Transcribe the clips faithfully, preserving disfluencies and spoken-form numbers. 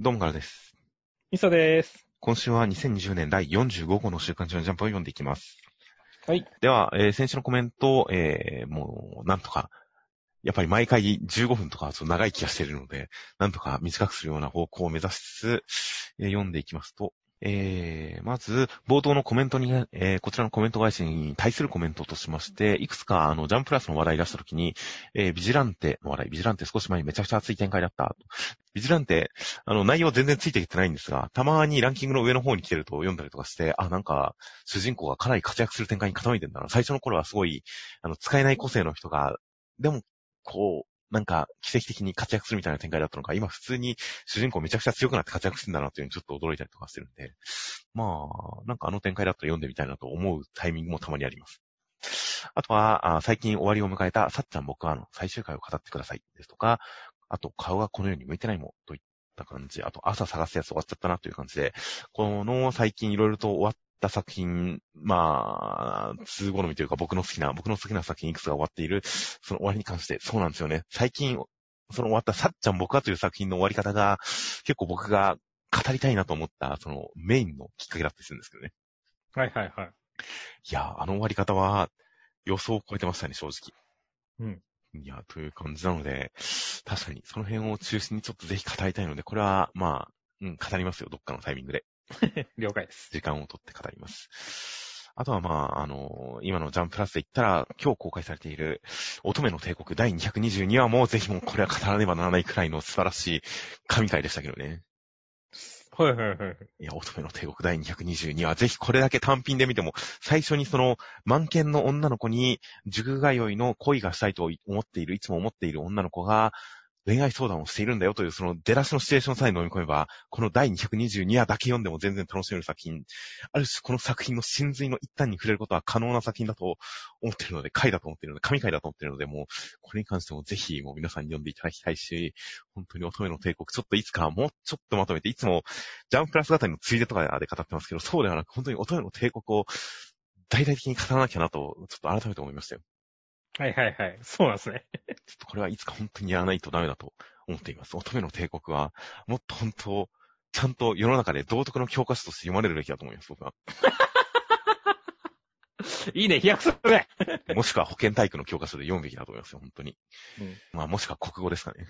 どうもからです。 みそです。 今週はにせんにじゅうねんだいよんじゅうご号の週刊誌のジャンプを読んでいきます。 はい。 では、えー、先週のコメント、えー、もう、なんとか、やっぱり毎回じゅうごふんとかはちょっと長い気がしているので、なんとか短くするような方向を目指しつつ、えー、読んでいきますと、えー、まず、冒頭のコメントに、えー、こちらのコメント返しに対するコメントとしまして、いくつか、あの、ジャンププラスの話題出したときに、えー、ビジランテの話題、ビジランテ少し前にめちゃくちゃ熱い展開だった。ビジランテ、あの、内容全然ついてきてないんですが、たまにランキングの上の方に来てると読んだりとかして、あ、なんか、主人公がかなり活躍する展開に傾いてるんだな。最初の頃はすごい、あの、使えない個性の人が、でも、こう、なんか、奇跡的に活躍するみたいな展開だったのか、今普通に主人公めちゃくちゃ強くなって活躍してんだなっていうのにちょっと驚いたりとかしてるんで、まあ、なんかあの展開だったら読んでみたいなと思うタイミングもたまにあります。あとは、あ最近終わりを迎えたさっちゃん僕はの最終回を語ってくださいですとか、あと顔がこの世に向いてないもんといった感じ、あと朝探すやつ終わっちゃったなという感じで、この最近いろいろと終わった作品、まあ、通好みというか僕の好きな、僕の好きな作品いくつが終わっている、その終わりに関して、そうなんですよね。最近、その終わったさっちゃん僕はという作品の終わり方が、結構僕が語りたいなと思った、そのメインのきっかけだったりするんですけどね。 はいはいはい。 いや、あの終わり方は予想を超えてましたね、正直。 うん。 いや、という感じなので、確かにその辺を中心にちょっとぜひ語りたいので、これは、まあ、うん、語りますよ、どっかのタイミングで。 了解です。 時間をとって語ります。あとはまあ、あの、今のジャンププラスで言ったら、今日公開されている、乙女の帝国だいにひゃくにじゅうにわも、ぜひもうこれは語らねばならないくらいの素晴らしい神回でしたけどね。 はいはいはい。 いや、乙女の帝国だいにひゃくにじゅうにわ、ぜひこれだけ単品で見ても、最初にその、満見の女の子に、塾通いの恋がしたいと思っている、いつも思っている女の子が、恋愛相談をしているんだよという、その出だしのシチュエーションさえ飲み込めば、このだいにひゃくにじゅうにわだけ読んでも全然楽しめる作品。ある種、この作品の真髄の一端に触れることは可能な作品だと思っているので、回だと思っているので、神回だと思っているので、もう、これに関してもぜひ、もう皆さんに読んでいただきたいし、本当に乙女の帝国、ちょっといつかもうちょっとまとめて、いつも、ジャンププラス型のついでとかで語ってますけど、そうではなく、本当に乙女の帝国を大々的に語らなきゃなと、ちょっと改めて思いましたよ。 はいはいはい。そうなんですね。 ちょっとこれはいつか本当にやらないとダメだと思っています。乙女の帝国は、もっと本当、ちゃんと世の中で道徳の教科書として読まれるべきだと思います、僕は。 いいね、飛躍するね。 もしくは保健体育の教科書で読むべきだと思いますよ、本当に。 うん、 まあ、もしくは国語ですかね。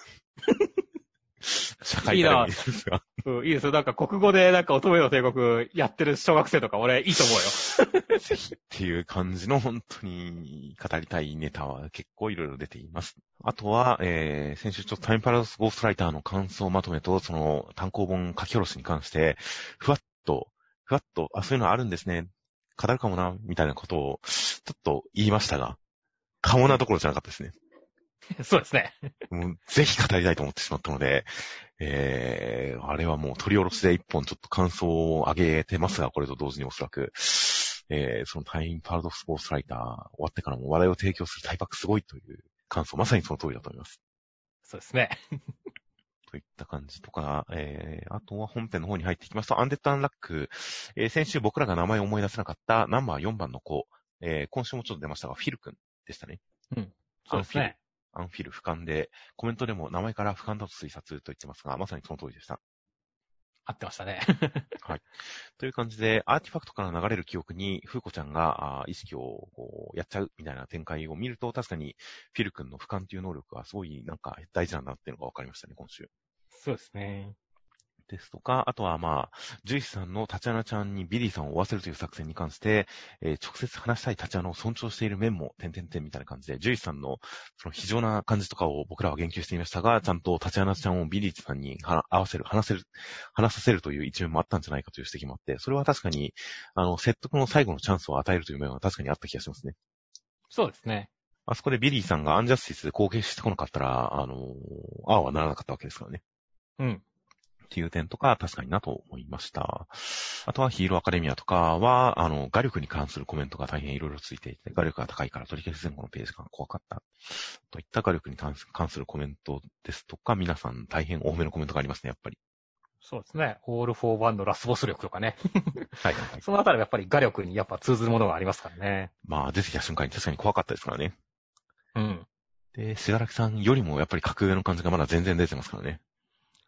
社会科でもいいですが。 うん、いいですよ。なんか国語でなんか乙女の帝国やってる小学生とか俺いいと思うよ。 ぜひっていう感じの本当に語りたいネタは結構いろいろ出ています。あとは、えー、先週ちょっとタイムパラドックスゴーストライターの感想まとめと、その単行本書き下ろしに関して、ふわっと、ふわっと、あ、そういうのあるんですね。語るかもな、みたいなことを、ちょっと言いましたが、かもなどころじゃなかったですね。 そうですね。 もうぜひ語りたいと思ってしまったので、えー、あれはもう取り下ろしで一本ちょっと感想を上げてますが、これと同時におそらく、えー、そのタイムパラドックスゴーストライター終わってからも話題を提供するタイパックすごいという感想、まさにその通りだと思います。 そうですね。 といった感じとか、えー、あとは本編の方に入ってきますと、アンデッド・アンラック、えー、先週僕らが名前を思い出せなかったナンバーよんばんの子、えー、今週もちょっと出ましたが、フィル君でしたね。 うん。そうですね。 アンフィル俯瞰で、コメントでも名前から俯瞰だと推察と言ってますが、まさにその通りでした。 合ってましたね。 はい。という感じで、アーティファクトから流れる記憶に、フーコちゃんが意識をこうやっちゃうみたいな展開を見ると、確かにフィル君の俯瞰という能力はすごいなんか大事なんだっていうのが分かりましたね、今週。 そうですね。 ですとか、あとはまあ、ジュイスさんのタチアナちゃんにビリーさんを追わせるという作戦に関して、えー、直接話したいタチアナを尊重している面も、点々点みたいな感じで、ジュイスさんのその非常な感じとかを僕らは言及していましたが、ちゃんとタチアナちゃんをビリーさんに合わせる、話せる、話させるという一面もあったんじゃないかという指摘もあって、それは確かに、あの、説得の最後のチャンスを与えるという面は確かにあった気がしますね。 そうですね。 あそこでビリーさんがアンジャスティスで攻撃してこなかったら、あの、ああはならなかったわけですからね。 うん。 っていう点とか確かになと思いました。あとはヒーローアカデミアとかは、あの、画力に関するコメントが大変いろいろついていて、画力が高いから取り消し前後のページが怖かった。といった画力に関するコメントですとか、皆さん大変多めのコメントがありますね、やっぱり。 そうですね。オール・フォー・ワンのラスボス力とかね。 はいはいはい。 そのあたりはやっぱり画力にやっぱ通ずるものがありますからね。 まあ、出てきた瞬間に確かに怖かったですからね。 うん。 で、しがらきさんよりもやっぱり格上の感じがまだ全然出てますからね。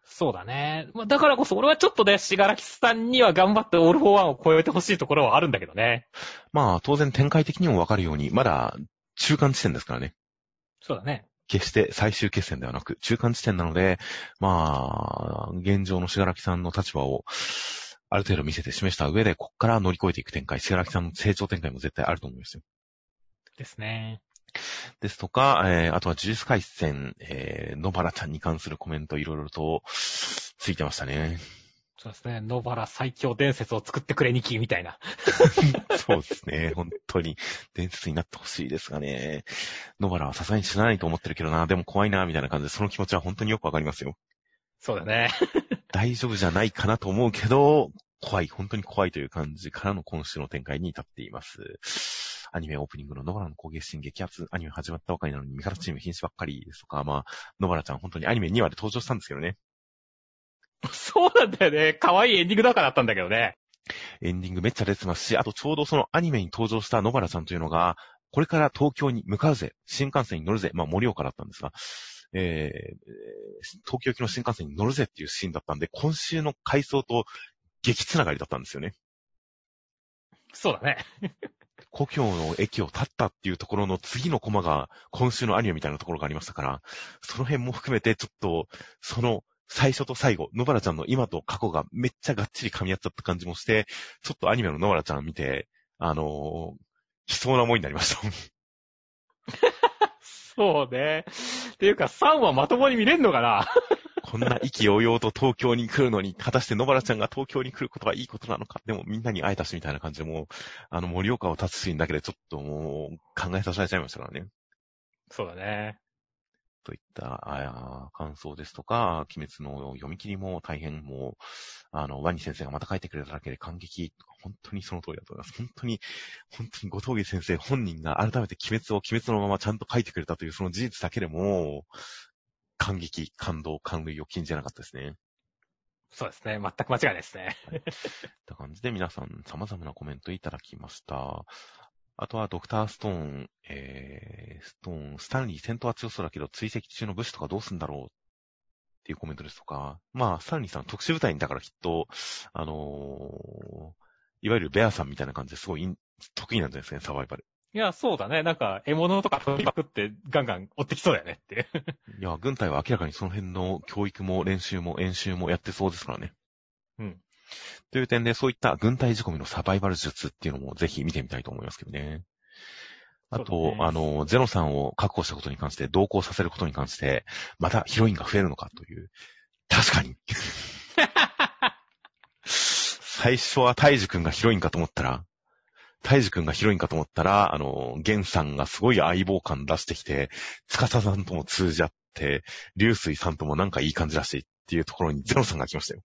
そうだね。まあ、だからこそ俺はちょっとね、しがらきさんには頑張ってオールフォーワンを超えてほしいところはあるんだけどね。 まあ、当然展開的にもわかるように、まだ中間地点ですからね。 そうだね。 決して最終決戦ではなく、中間地点なので、まあ、現状のしがらきさんの立場を、ある程度見せて示した上で、こっから乗り越えていく展開、しがらきさんの成長展開も絶対あると思いますよ。 ですね。 ですとか、えー、あとは呪術廻戦、えー、野原ちゃんに関するコメントいろいろとついてましたね。 そうですね。野原最強伝説を作ってくれにきみたいな。 そうですね。本当に伝説になってほしいですがね。野原はさすがに死なないと思ってるけどな、でも怖いな、みたいな感じで、その気持ちは本当によくわかりますよ。 そうだね。 大丈夫じゃないかなと思うけど、怖い、本当に怖いという感じからの今週の展開に至っています。アニメオープニングの野原の攻撃シーン激アツ、アニメ始まったばかりなのに味方チーム瀕死ばっかりですとか、まあ、野原ちゃん本当にアニメにわで登場したんですけどね。 そうなんだよね。可愛いエンディングだからだったんだけどね。 エンディングめっちゃ出てますし、あとちょうどそのアニメに登場した野原ちゃんというのが、これから東京に向かうぜ、新幹線に乗るぜ、まあ盛岡だったんですが、えー、東京行きの新幹線に乗るぜっていうシーンだったんで、今週の回想と激つながりだったんですよね。 そうだね。 故郷の駅を立ったっていうところの次のコマが今週のアニメみたいなところがありましたから、その辺も含めてちょっと、その最初と最後、野原ちゃんの今と過去がめっちゃがっちり噛み合っちゃった感じもして、ちょっとアニメの野原ちゃん見て、あのー、悲壮な思いになりました。 そうね。っていうか、さんはまともに見れんのかな？ こんな意気揚々と東京に来るのに、果たして野原ちゃんが東京に来ることはいいことなのか。でもみんなに会えたしみたいな感じでもう、あの盛岡を立つシーンだけでちょっともう考えさせられちゃいましたからね。 そうだね。 といったあ感想ですとか、鬼滅の読み切りも大変もう、あの、ワニ先生がまた書いてくれただけで感激とか、本当にその通りだと思います。本当に、本当に後藤家先生本人が改めて鬼滅を鬼滅のままちゃんと書いてくれたというその事実だけでも、感激、感動、感涙を禁じなかったですね。 そうですね。全く間違いないですね。 はい。といった感じで皆さん様々なコメントいただきました。あとはドクターストーン、えー、ストーン、スタンリー戦闘は強そうだけど追跡中の武士とかどうすんだろうっていうコメントですとか、まあ、スタンリーさん特殊部隊にだからきっと、あのー、いわゆるベアさんみたいな感じですごい得意なんじゃないですかね、サバイバル。 いや、そうだね。なんか、獲物とか取りまくってガンガン追ってきそうだよねっていう。 いや、軍隊は明らかにその辺の教育も練習も演習もやってそうですからね。 うん。 という点で、そういった軍隊仕込みのサバイバル術っていうのもぜひ見てみたいと思いますけどね。あと、ね、あの、ゼロさんを確保したことに関して、同行させることに関して、またヒロインが増えるのかという。確かに。最初はタイジ君がヒロインかと思ったら、タイジ君がヒロインかと思ったら、あの、ゲンさんがすごい相棒感出してきて、つかささんとも通じ合って、流水さんともなんかいい感じらしいっていうところにゼロさんが来ましたよ。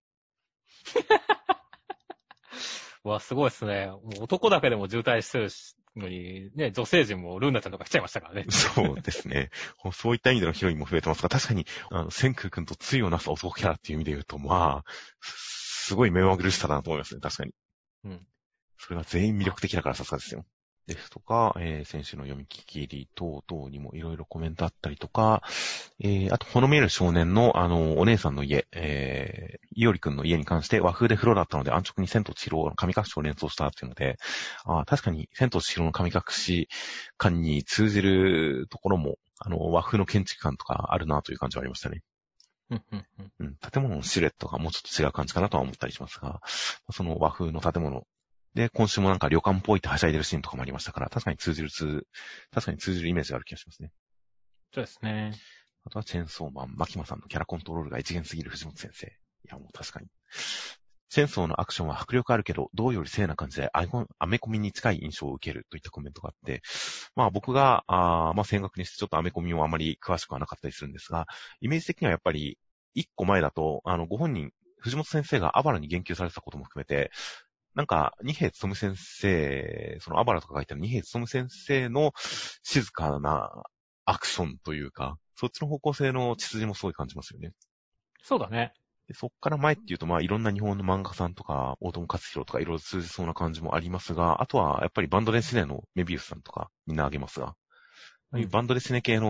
わ、すごいですね。もう男だけでも渋滞してるのに、ね、女性陣もルーナちゃんとか来ちゃいましたからね。 そうですね。そういった意味でのヒロインも増えてますが、確かに、あの、千空君と対をなす男キャラっていう意味で言うと、まあ、すごい目まぐるしさだなと思いますね、確かに。うん。それが全員魅力的だからさすがですよ。ですとか、えー、先週の読み切り等々にもいろいろコメントあったりとか、えー、あと、ほの見える少年の、あの、お姉さんの家、えー、いおりくんの家に関して和風で風呂だったので安直に千と千尋の神隠しを連想したっていうので、あ確かに千と千尋の神隠し感に通じるところも、あの、和風の建築感とかあるなという感じはありましたね。うん、建物のシルエットがもうちょっと違う感じかなとは思ったりしますが、その和風の建物、で、今週もなんか旅館っぽいってはしゃいでるシーンとかもありましたから、確かに通じる通、確かに通じるイメージがある気がしますね。 そうですね。 あとはチェーンソーマン、マキマさんのキャラコントロールが一元すぎる藤本先生。いや、もう確かに。チェーンソーのアクションは迫力あるけど、銅より正な感じでアメコミに近い印象を受けるといったコメントがあって、まあ僕が、あまあ声楽にしてちょっとアメコミをあまり詳しくはなかったりするんですが、イメージ的にはやっぱり一個前だと、あの、ご本人、藤本先生がアバラに言及されてたことも含めて、なんか、二平つとむ先生、そのアバラとか書いてある二平つとむ先生の静かなアクションというか、そっちの方向性の血筋もすごい感じますよね。 そうだね。 でそっから前っていうと、まあいろんな日本の漫画家さんとか、大友克洋とかいろいろ通じそうな感じもありますが、あとはやっぱりバンドレシネのメビウスさんとかみんなあげますが、うん、バンドレシネ系の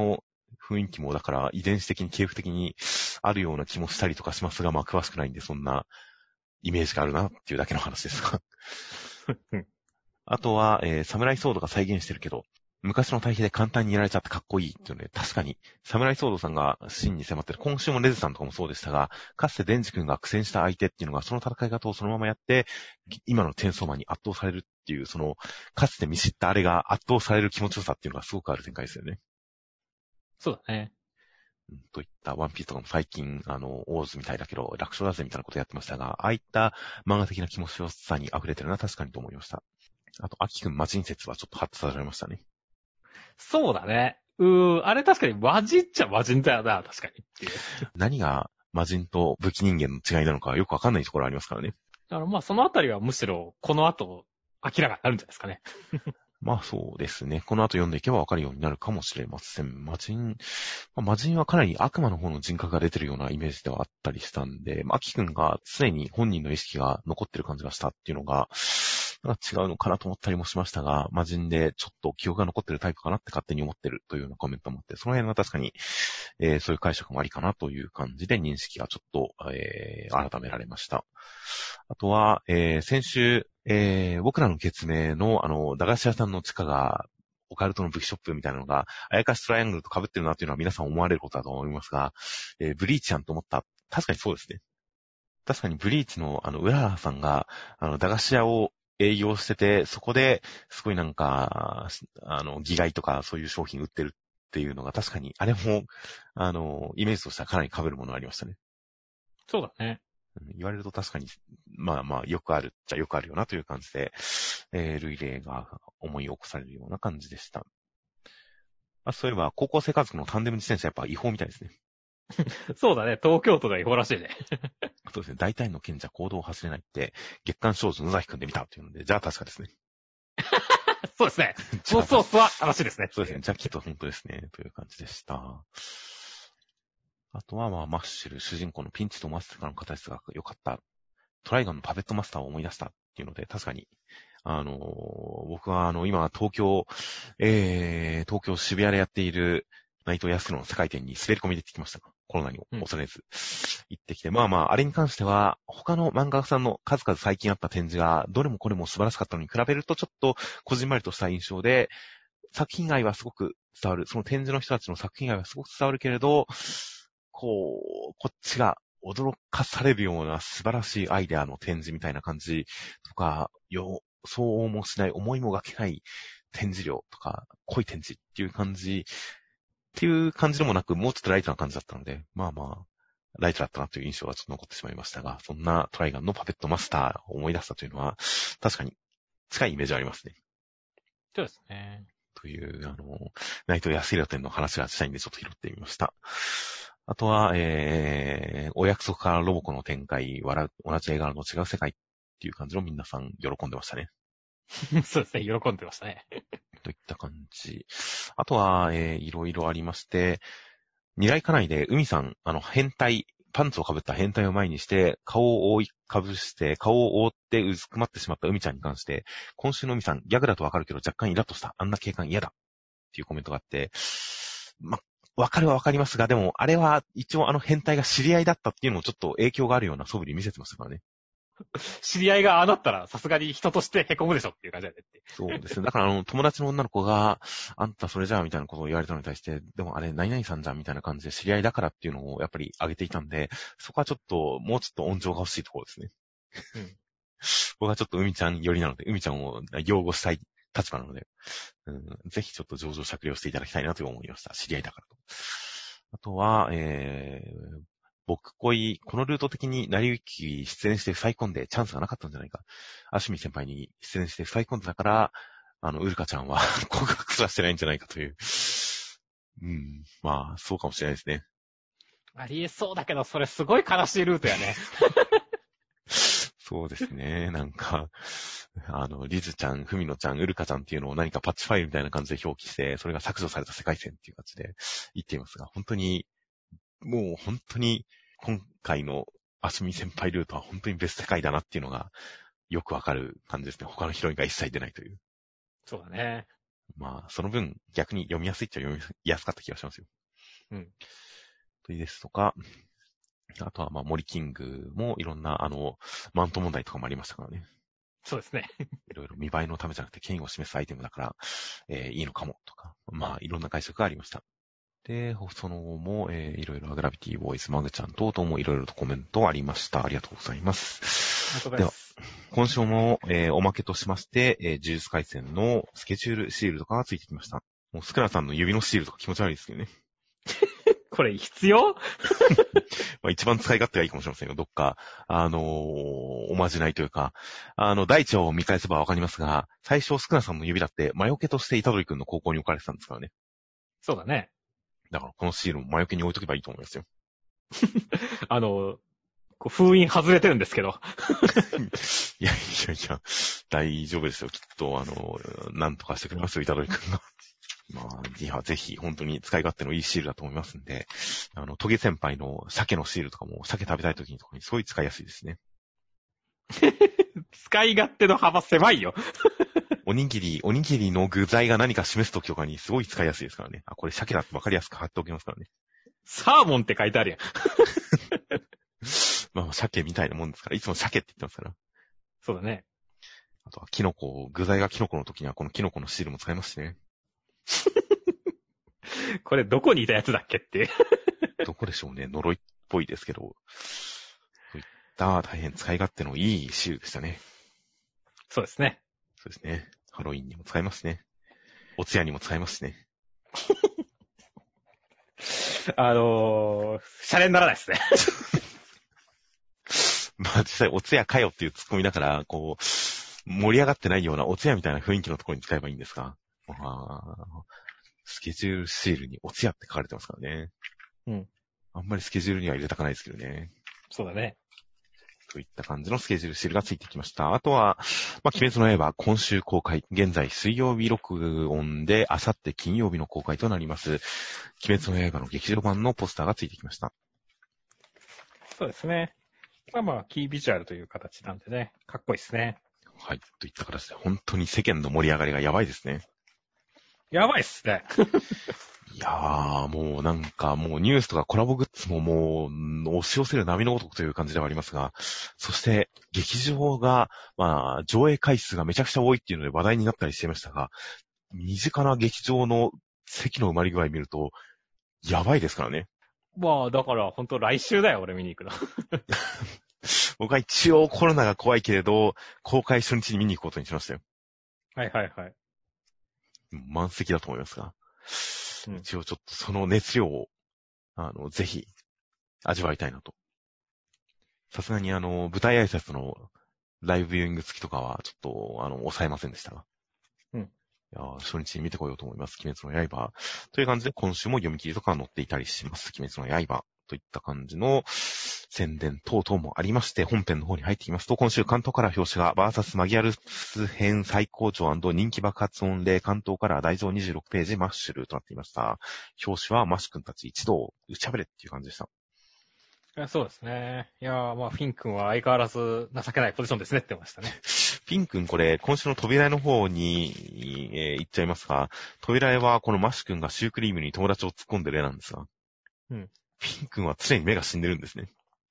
雰囲気もだから遺伝子的に系譜的にあるような気もしたりとかしますが、まあ詳しくないんでそんなイメージがあるなっていうだけの話ですが。あとは、えー、サムライソードが再現してるけど、昔の対比で簡単にやられちゃってかっこいいっていうので、確かに、サムライソードさんが真に迫ってる、今週もレズさんとかもそうでしたが、かつてデンジ君が苦戦した相手っていうのが、その戦い方をそのままやって、今のチェーンソーマンに圧倒されるっていう、その、かつて見知ったあれが圧倒される気持ちよさっていうのがすごくある展開ですよね。 そうだね。 うん、といったワンピースとかも最近、あの、オーズみたいだけど、楽勝だぜみたいなことやってましたが、ああいった漫画的な気持ちよさに溢れてるのは確かにと思いました。あと、アキ君魔人説はちょっとハッとさせられましたね。 そうだね。うー、あれ確かに魔人っちゃ魔人だよな、確かにっていう。 何が魔人と武器人間の違いなのかよくわかんないところありますからね。 だからまあそのあたりはむしろこの後明らかになるんじゃないですかね。 まあそうですね。この後読んでいけばわかるようになるかもしれません。魔人、まあ、魔人はかなり悪魔の方の人格が出てるようなイメージではあったりしたんで、まあ、アキ君が常に本人の意識が残ってる感じがしたっていうのが、なんか違うのかなと思ったりもしましたが、魔人でちょっと記憶が残ってるタイプかなって勝手に思ってるというようなコメントもあって、その辺は確かに、えー、そういう解釈もありかなという感じで認識がちょっと、えー、改められました。あとは、えー、先週、えー、僕らの決明の、あの、駄菓子屋さんの地下が、オカルトの武器ショップみたいなのが、あやかしトライアングルと被ってるなっていうのは皆さん思われることだと思いますが、えー、ブリーチやんと思った。確かにそうですね。確かにブリーチの、あの、浦原さんが、あの、駄菓子屋を営業してて、そこで、すごいなんか、あの、義害とかそういう商品売ってるっていうのが確かに、あれも、あの、イメージとしてはかなり被るものがありましたね。 そうだね。 言われると確かに、まあまあ、よくあるっちゃよくあるよなという感じで、えー、類例が思い起こされるような感じでした。あ、そういえば、高校生家族のタンデム自転車やっぱ違法みたいですね。 そうだね。東京都では違法らしいね。 そうですね。大体の賢者行動を走れないって、月刊少女野崎くんで見たっていうので、じゃあ確かですね。 そうですね。そのソースは正しいですね。 そうですね。じゃあきっと本当ですね。という感じでした。あとは、まあ、マッシュル、主人公のピンチとマスターの形が良かった。トライガンのパペットマスターを思い出したっていうので、確かに、あのー、僕はあの、今、東京、えー、東京渋谷でやっている内藤康の世界展に滑り込みで行ってきましたが、コロナに恐れず、行ってきて、うん、まあまあ、あれに関しては、他の漫画家さんの数々最近あった展示が、どれもこれも素晴らしかったのに比べると、ちょっと、こじんまりとした印象で、作品愛はすごく伝わる。その展示の人たちの作品愛はすごく伝わるけれど、こう、こっちが驚かされるような素晴らしいアイデアの展示みたいな感じとか、よ、そうもしない、思いもがけない展示量とか、濃い展示っていう感じ、っていう感じでもなく、もうちょっとライトな感じだったので、まあまあ、ライトだったなという印象がちょっと残ってしまいましたが、そんなトライガンのパペットマスターを思い出したというのは、確かに近いイメージありますね。 そうですね。 という、あの、内藤康弘店の話がしたいんでちょっと拾ってみました。あとは、えー、お約束からロボコの展開、笑う、同じ映画の違う世界っていう感じの皆さん喜んでましたね。 そうですね。喜んでましたね。 といった感じ。あとは、えー、いろいろありまして、二来家内で海さん、あの、変態、パンツを被った変態を前にして、顔を覆いかぶして、顔を覆ってうずくまってしまった海ちゃんに関して、今週の海さん、ギャグだとわかるけど若干イラッとした。あんな警官嫌だ。っていうコメントがあって、ま、わかるはわかりますが、でも、あれは一応あの変態が知り合いだったっていうのもちょっと影響があるような素振り見せてましたからね。 知り合いがああなったら、さすがに人として凹むでしょっていう感じだねって。 そうですね。だからあの、友達の女の子が、あんたそれじゃあみたいなことを言われたのに対して、でもあれ、何々さんじゃんみたいな感じで知り合いだからっていうのをやっぱり挙げていたんで、そこはちょっと、もうちょっと温情が欲しいところですね。うん。僕はちょっと海ちゃん寄りなので、海ちゃんを擁護したい立場なので、うん、ぜひちょっと上場酌量していただきたいなと思いました。知り合いだからと。あとは、えー、僕恋、このルート的に成り行き出演して塞い込んでチャンスがなかったんじゃないか。アシュミ先輩に出演して塞い込んでたから、あの、ウルカちゃんは告白すらしてないんじゃないかという。うん、まあ、そうかもしれないですね。 ありえそうだけど、それすごい悲しいルートやね。 そうですね。なんか、あの、リズちゃん、フミノちゃん、ウルカちゃんっていうのを何かパッチファイルみたいな感じで表記して、それが削除された世界線っていう感じで言っていますが、本当に、もう本当に今回のアシュミ先輩ルートは本当に別世界だなっていうのがよくわかる感じですね。他のヒロインが一切出ないという。 そうだね。 まあ、その分逆に読みやすいっちゃ読みやすかった気がしますよ。 うん。 といいですとか、あとは、まあ、森キングもいろんな、あの、マウント問題とかもありましたからね。 そうですね。 いろいろ見栄えのためじゃなくて権威を示すアイテムだから、えー、いいのかもとか、まあ、いろんな解釈がありました。で、その後も、えー、いろいろグラビティボーイズ、マグちゃん等々もいろいろとコメントありました。ありがとうございます。 本当です。 では、今週も、えー、おまけとしまして、えー、呪術廻戦のスケジュールシールとかがついてきました。もうスクラさんの指のシールとか気持ち悪いですけどね。 これ必要まあ、一番使い勝手がいいかもしれませんよ。どっか、あのー、おまじないというか、あの、大腸を見返せばわかりますが、最初、スクラさんの指だって魔除けとしてイタドリ君の高校に置かれてたんですからね。 そうだね。 だからこのシールも魔除けに置いとけばいいと思いますよ。 あの、こう封印外れてるんですけど。 いやいやいや、大丈夫ですよ。きっと、あの、なんとかしてくれますよ、イタドリ君が。まあ、いや、ぜひ、本当に使い勝手のいいシールだと思いますんで、あの、トゲ先輩の鮭のシールとかも、鮭食べたい時にとかにすごい使いやすいですね。 使い勝手の幅狭いよ。 おにぎり、おにぎりの具材が何か示す時とかにすごい使いやすいですからね。あ、これ鮭だってわかりやすく貼っておきますからね。 サーモンって書いてあるやん。 まあ、鮭みたいなもんですから、いつも鮭って言ってますから。 そうだね。 あとは、キノコ、具材がキノコの時には、このキノコのシールも使いますしね。 これどこにいたやつだっけっていう。 どこでしょうね。呪いっぽいですけど。そういった大変使い勝手のいいシールでしたね。 そうですね。 そうですね。ハロウィンにも使えますね。お通夜にも使えますしね。 あのー、シャレにならないですね。 まあ実際お通夜かよっていうツッコミだから、こう、盛り上がってないようなお通夜みたいな雰囲気のところに使えばいいんですが、まあ、スケジュールシールにお通夜って書かれてますからね。 うん。 あんまりスケジュールには入れたくないですけどね。 そうだね。 といった感じのスケジュールシールがついてきました。あとは、まあ、鬼滅の刃今週公開。現在水曜日録音で、あさって金曜日の公開となります。鬼滅の刃の劇場版のポスターがついてきました。 そうですね。まあまあ、キービジュアルという形なんでね、かっこいいですね。 はい。といった形で、本当に世間の盛り上がりがやばいですね。 やばいっすね。 いやー、もうなんかもうニュースとかコラボグッズももう押し寄せる波のごとくという感じではありますが、そして劇場が、まあ上映回数がめちゃくちゃ多いっていうので話題になったりしていましたが、身近な劇場の席の埋まり具合見ると、やばいですからね。 まあ、だから本当来週だよ、俺見に行くの。 僕は一応コロナが怖いけれど、公開初日に見に行くことにしましたよ。 はいはいはい。 満席だと思いますが。 うん、 一応ちょっとその熱量を、あの、ぜひ、味わいたいなと。さすがにあの、舞台挨拶のライブビューイング付きとかは、ちょっと、あの、抑えませんでしたが。 うん。 いや初日に見てこようと思います。鬼滅の刃。という感じで、今週も読み切りとか載っていたりします。鬼滅の刃。といった感じの宣伝等々もありまして、本編の方に入ってきますと、今週関東から表紙がバーサスマギアルス編最高潮&人気爆発音で関東から大蔵にじゅうろくページマッシュルとなっていました。表紙はマッシュ君たち一同打ち破れっていう感じでした。 いやそうですね。いやーまあ、フィン君は相変わらず情けないポジションですねって言ってましたね。 フィン君これ、今週の扉絵の方に、えー、行っちゃいますが、扉絵はこのマッシュ君がシュークリームに友達を突っ込んでる絵なんですが、 うん。 フィン君は常に目が死んでるんですね。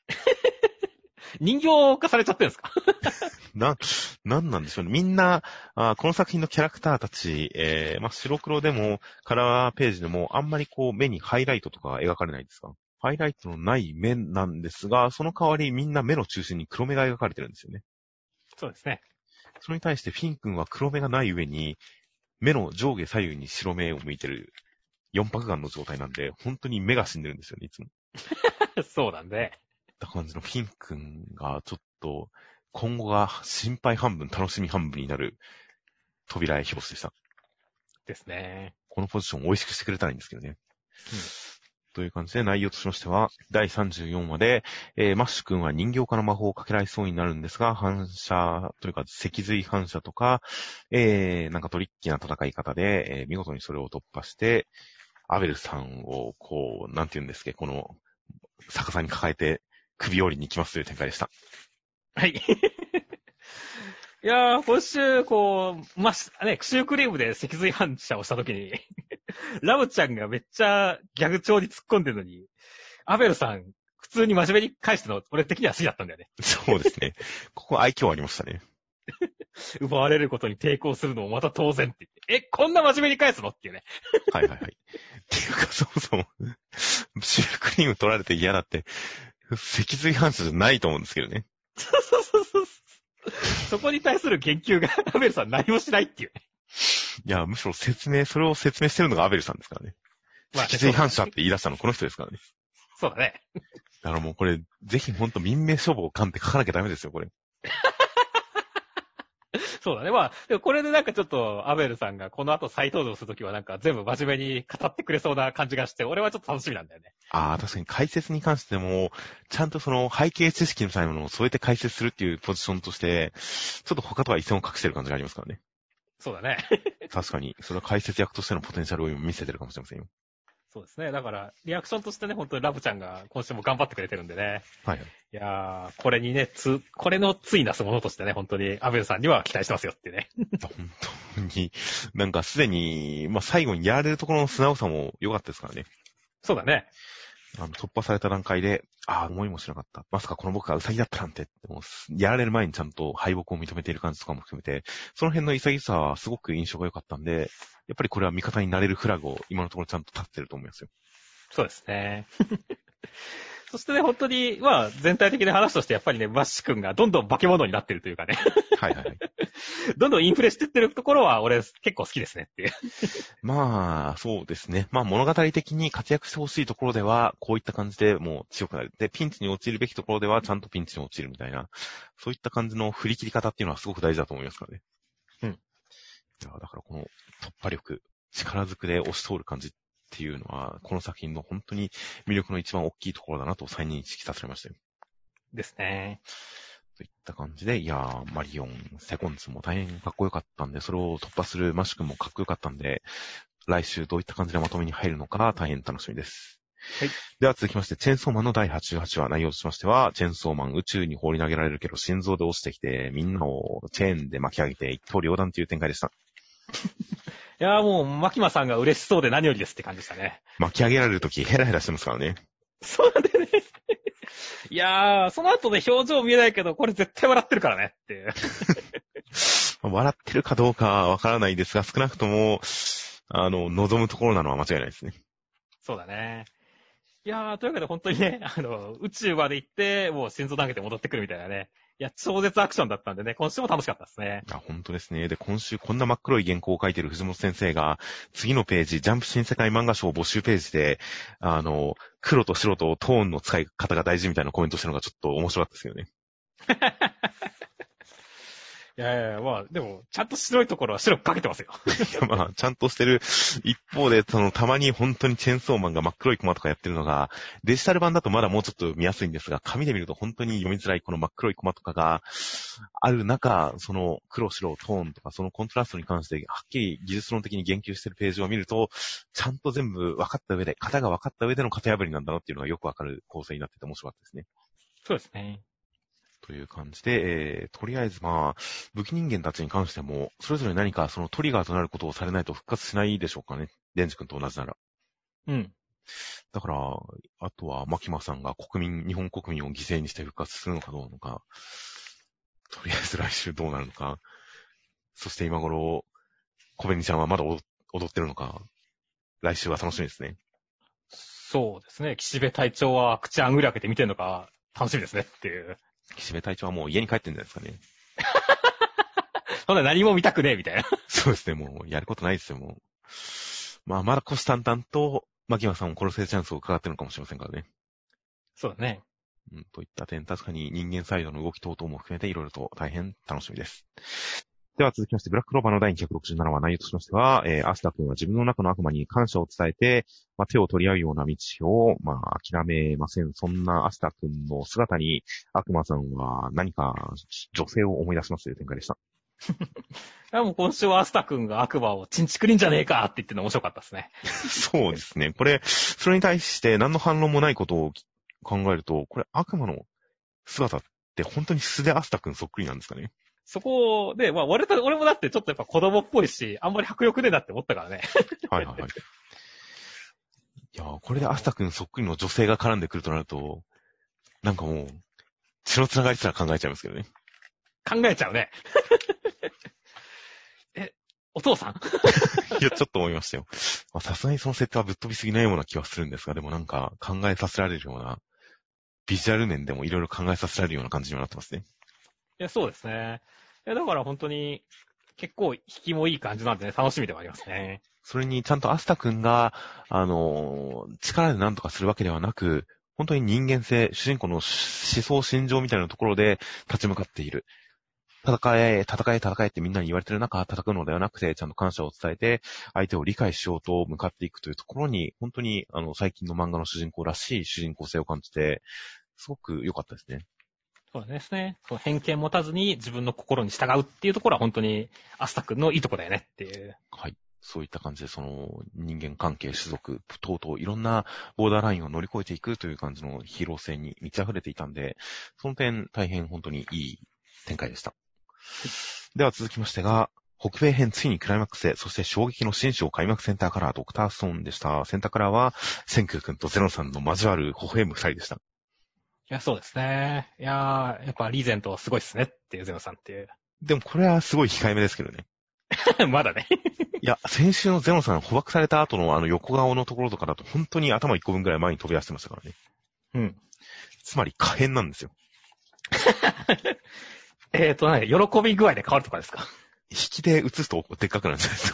人形化されちゃってるんですかな、なんなんでしょうね。みんな、あこの作品のキャラクターたち、えー、まあ、白黒でも、カラーページでも、あんまりこう、目にハイライトとか描かれないですか？ハイライトのない目なんですが、その代わりみんな目の中心に黒目が描かれてるんですよね。 そうですね。 それに対してフィン君は黒目がない上に、目の上下左右に白目を向いてる四白眼の状態なんで、本当に目が死んでるんですよね、いつも。 そうなんで。 だ感じのフィン君がちょっと、今後が心配半分、楽しみ半分になる扉絵表紙でした。 ですね。 このポジションを美味しくしてくれたらいいんですけどね。 うん、 という感じで内容としましては、だいさんじゅうよんわで、えー、マッシュ君は人形化の魔法をかけられそうになるんですが、反射というか脊髄反射とか、えー、なんかトリッキーな戦い方で、えー、見事にそれを突破して、アベルさんをこう、なんて言うんですか、この逆さに抱えて首折りに行きますという展開でした。 はい。いやー、今週、こう、まあ、ね、シュークリームで脊髄反射をしたときに、 ラブちゃんがめっちゃギャグ調に突っ込んでるのに、アベルさん、普通に真面目に返しての、俺的には好きだったんだよね。 そうですね。ここ愛嬌ありましたね。 奪われることに抵抗するのもまた当然って言って、え、こんな真面目に返すのっていうね。 はいはいはい。っていうか、そもそも、シュークリーム取られて嫌だって、脊髄反射じゃないと思うんですけどね。 そうそうそうそう。そこに対する言及がアベルさん何もしないっていうね。 いや、むしろ説明、それを説明してるのがアベルさんですからね。 まあ、 脊髄反射って言い出したのこの人ですからね。 そうだね。 だからもうこれ、ぜひほんと民名処方を勘って書かなきゃダメですよ、これ。 そうだね。まあ、でもこれでなんかちょっと、アベルさんがこの後再登場するときはなんか全部真面目に語ってくれそうな感じがして、俺はちょっと楽しみなんだよね。 ああ、確かに解説に関しても、ちゃんとその背景知識の際のものを添えて解説するっていうポジションとして、ちょっと他とは一線を画してる感じがありますからね。 そうだね。 確かに、それは解説役としてのポテンシャルを今見せてるかもしれませんよ。 そうですね。だから、リアクションとしてね、本当にラブちゃんが今週も頑張ってくれてるんでね。 はいはい。 いやー、これにね、つ、これのついなすものとしてね、本当にアベルさんには期待してますよってね。 本当に、なんかすでに、まあ、最後にやられるところの素直さも良かったですからね。 そうだね。 あの、突破された段階で、ああ、思いもしなかった。まさかこの僕がウサギだったなんて、もうやられる前にちゃんと敗北を認めている感じとかも含めて、その辺の潔さはすごく印象が良かったんで、やっぱりこれは味方になれるフラグを今のところちゃんと立ってると思いますよ。 そうですね。そしてね、本当に、まあ、全体的な話としてやっぱりね、バッシュ君がどんどん化け物になってるというかね。 はいはいはい。 どんどんインフレしてってるところは俺結構好きですねっていう。 まあ、そうですね。まあ物語的に活躍してほしいところでは、こういった感じでもう強くなる。で、ピンチに陥るべきところでは、ちゃんとピンチに陥るみたいな、そういった感じの振り切り方っていうのはすごく大事だと思いますからね。 うん。 いや、だからこの突破力、力ずくで押し通る感じっていうのは、この作品の本当に魅力の一番大きいところだなと再認識させられましたよ。 ですね。 といった感じで、いやー、マリオン、セコンズも大変かっこよかったんで、それを突破するマッシュ君もかっこよかったんで、来週どういった感じでまとめに入るのか大変楽しみです。 はい。 では続きまして、チェーンソーマンのだいはちじゅうはちわ、内容としましては、チェーンソーマン宇宙に放り投げられるけど心臓で落ちてきて、みんなをチェーンで巻き上げて一刀両断という展開でした。 いやーもう、マキマさんが嬉しそうで何よりですって感じでしたね。 巻き上げられるときヘラヘラしてますからね。 そうなんだよね。いやー、その後ね、表情見えないけど、これ絶対笑ってるからねっていう。 笑ってるかどうかわからないですが、少なくとも、あの、望むところなのは間違いないですね。 そうだね。いやー、というわけで本当にね、あの、宇宙まで行って、もう心臓投げて戻ってくるみたいなね。いや、超絶アクションだったんでね、今週も楽しかったですね。 いや、本当ですね。で、今週こんな真っ黒い原稿を書いてる藤本先生が、次のページ、ジャンプ新世界漫画賞募集ページで、あの、黒と白とトーンの使い方が大事みたいなコメントしてるのがちょっと面白かったですよね。 いやいやいや、まあ、でも、ちゃんと白いところは白くかけてますよ。 いや、まあ、ちゃんとしてる一方で、その、たまに本当にチェーンソーマンが真っ黒いコマとかやってるのが、デジタル版だとまだもうちょっと見やすいんですが、紙で見ると本当に読みづらいこの真っ黒いコマとかがある中、その黒白トーンとかそのコントラストに関して、はっきり技術論的に言及してるページを見ると、ちゃんと全部分かった上で、型が分かった上での型破りなんだなっていうのがよくわかる構成になってて面白かったですね。 そうですね。 という感じで、えー、とりあえずまあ、武器人間たちに関しても、それぞれ何かそのトリガーとなることをされないと復活しないでしょうかね。デンジ君と同じなら。 うん。 だから、あとは、マキマさんが国民、日本国民を犠牲にして復活するのかどうなのか。とりあえず来週どうなるのか。そして今頃、コベニちゃんはまだ踊ってるのか。来週は楽しみですね。 そうですね。岸辺隊長は口あんぐり開けて見てるのか、楽しみですねっていう。 岸辺隊長はもう家に帰ってるんじゃないですかね。 そんな何も見たくねえみたいな。 そうですね、もうやることないですよ、もう。まあ、まだ虎視眈々と、マキマさんを殺せるチャンスを伺ってるのかもしれませんからね。 そうだね。 うん、といった点、確かに人間サイドの動き等々も含めていろいろと大変楽しみです。では続きまして、ブラッククローバーのだいにひゃくろくじゅうななわ内容としましては、えー、アスタ君は自分の中の悪魔に感謝を伝えて、まあ、手を取り合うような道を、まあ、諦めません。そんなアスタ君の姿に、悪魔さんは何か女性を思い出しますという展開でした。 いやもう今週はアスタ君が悪魔をチンチクリンじゃねえかって言ってるの面白かったですね。 そうですね。これ、それに対して何の反論もないことを考えると、これ悪魔の姿って本当に素でアスタ君そっくりなんですかね。 そこで、まあ、俺と、俺もだってちょっとやっぱ子供っぽいし、あんまり迫力ねえなって思ったからね。 はいはいはい。いやー、これでアスタ君そっくりの女性が絡んでくるとなると、なんかもう、血のつながりすら考えちゃいますけどね。 考えちゃうね。え、お父さんいや、ちょっと思いましたよ。まあさすがにその設定はぶっ飛びすぎないような気はするんですが、でもなんか考えさせられるような、ビジュアル面でもいろいろ考えさせられるような感じにはなってますね。 いや、そうですね。いや、だから本当に、結構引きもいい感じなんでね、楽しみではありますね。 それにちゃんとアスタ君が、あのー、力で何とかするわけではなく、本当に人間性、主人公の思想心情みたいなところで立ち向かっている。戦え、戦え、戦えってみんなに言われてる中、戦うのではなくて、ちゃんと感謝を伝えて、相手を理解しようと向かっていくというところに、本当に、あの、最近の漫画の主人公らしい主人公性を感じて、すごく良かったですね。 そうですね。その偏見持たずに自分の心に従うっていうところは本当に、アスタ君のいいとこだよねっていう。 はい。そういった感じで、その、人間関係、種族、等々、いろんなボーダーラインを乗り越えていくという感じのヒーロー性に満ち溢れていたんで、その点、大変本当にいい展開でした。では続きましてが、北米編ついにクライマックスへ、そして衝撃の新章開幕センターカラードクターストーンでした。センターカラーは、センクー君とゼノさんの交わる微笑む二人でした。 いや、そうですね。いやー、やっぱリーゼントすごいっすねっていうゼノさんっていう。 でもこれはすごい控えめですけどね。 まだね。 いや、先週のゼノさん捕獲された後のあの横顔のところとかだと本当に頭一個分くらい前に飛び出してましたからね。 うん。 つまり可変なんですよ。 えーとね、喜び具合で変わるとかですか？ 引きで映すとでっかくなるんですよ。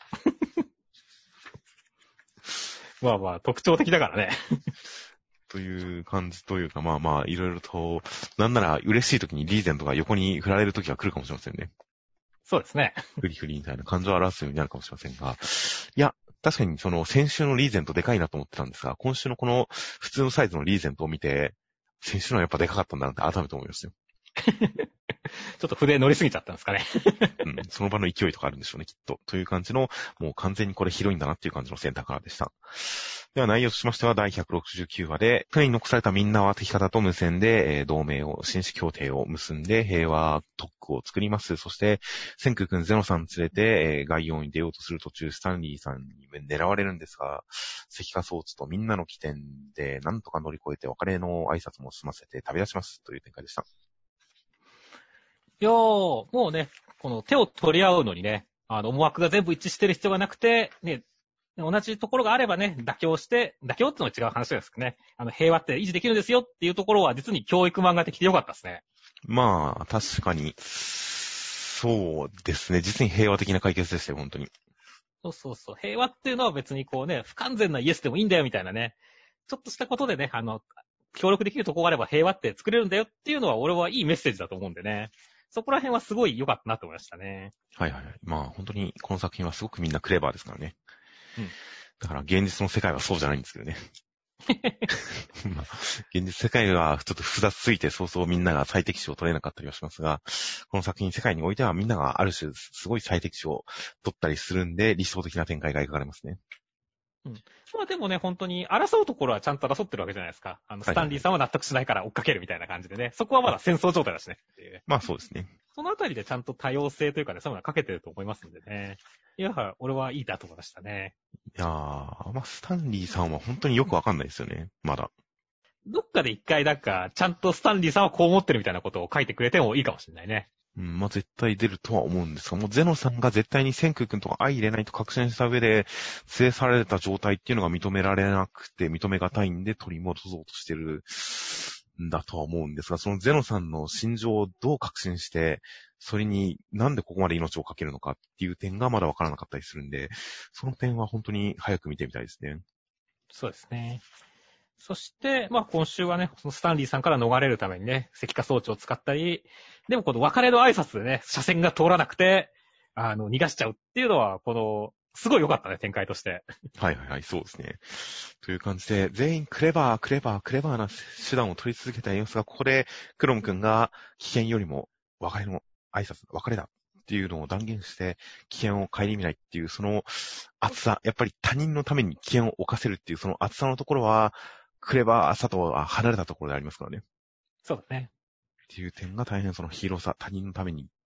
まあまあ、特徴的だからね。 という感じというか、まあまあ、いろいろと、なんなら嬉しい時にリーゼントが横に振られる時が来るかもしれませんね。 そうですね。 フリフリみたいな感情を表すようになるかもしれませんが。いや、確かにその先週のリーゼントでかいなと思ってたんですが、今週のこの普通のサイズのリーゼントを見て、先週のはやっぱでかかったんだなって改めて思いましたよ。 ちょっと筆乗りすぎちゃったんですかね。 うん、その場の勢いとかあるんでしょうね、きっと。という感じの、もう完全にこれ広いんだなっていう感じのセンターカラーでした。では内容としましてはだいひゃくろくじゅうきゅうわで、船に残されたみんなは敵方と無線で、えー、同盟を、紳士協定を結んで平和特区を作ります。そして、センク君ゼノさん連れて、えー、外洋に出ようとする途中、スタンリーさんに狙われるんですが、石化装置とみんなの起点で、なんとか乗り越えて別れの挨拶も済ませて旅立ちますという展開でした。 いやー、もうね、この手を取り合うのにね、あの、思惑が全部一致してる必要がなくて、ね、同じところがあればね、妥協して、妥協ってのは違う話ですけどね、あの、平和って維持できるんですよっていうところは、実に教育漫画的でよかったですね。 まあ、確かに、そうですね。実に平和的な解決でしたよ、本当に。 そうそうそう。平和っていうのは別にこうね、不完全なイエスでもいいんだよみたいなね、ちょっとしたことでね、あの、協力できるところがあれば平和って作れるんだよっていうのは、俺はいいメッセージだと思うんでね。そこら辺はすごい良かったなと思いましたね。 はいはいはい。まあ本当にこの作品はすごくみんなクレバーですからね。 うん。 だから現実の世界はそうじゃないんですけどね。まあ、現実世界はちょっと複雑すぎてそうそうみんなが最適値を取れなかったりはしますが、この作品世界においてはみんながある種すごい最適値を取ったりするんで理想的な展開が描かれますね。 うん。まあでもね、本当に争うところはちゃんと争ってるわけじゃないですか。あの、スタンリーさんは納得しないから追っかけるみたいな感じでね。そこはまだ戦争状態だしねっていう。 まあそうですね。 そのあたりでちゃんと多様性というかね、そういうのはかけてると思いますんでね。いや、俺はいいなと思いましたね。 いやー、まあスタンリーさんは本当によくわかんないですよね。まだ。 どっかで一回なんか、ちゃんとスタンリーさんはこう思ってるみたいなことを書いてくれてもいいかもしれないね。 うん、まあ、絶対出るとは思うんですが、もうゼノさんが絶対にセンク君とか相入れないと確信した上で、連れ去られた状態っていうのが認められなくて、認めがたいんで取り戻そうとしてるんだとは思うんですが、そのゼノさんの心情をどう確信して、それになんでここまで命をかけるのかっていう点がまだわからなかったりするんで、その点は本当に早く見てみたいですね。 そうですね。そして、まあ今週はね、そのスタンリーさんから逃れるためにね、石化装置を使ったり、でもこの別れの挨拶でね、車線が通らなくて、あの、逃がしちゃうっていうのは、この、すごい良かったね、展開として。 はいはいはい、そうですね。という感じで、全員クレバー、クレバー、クレバーな手段を取り続けた様子が、ここでクロム君が危険よりも別れの挨拶、別れだっていうのを断言して、危険を顧みないっていう、その熱さ、やっぱり他人のために危険を冒せるっていう、その熱さのところは、クレバーさとは離れたところでありますからね。 そうだね。 っていう点が大変そのヒーローさ、他人のために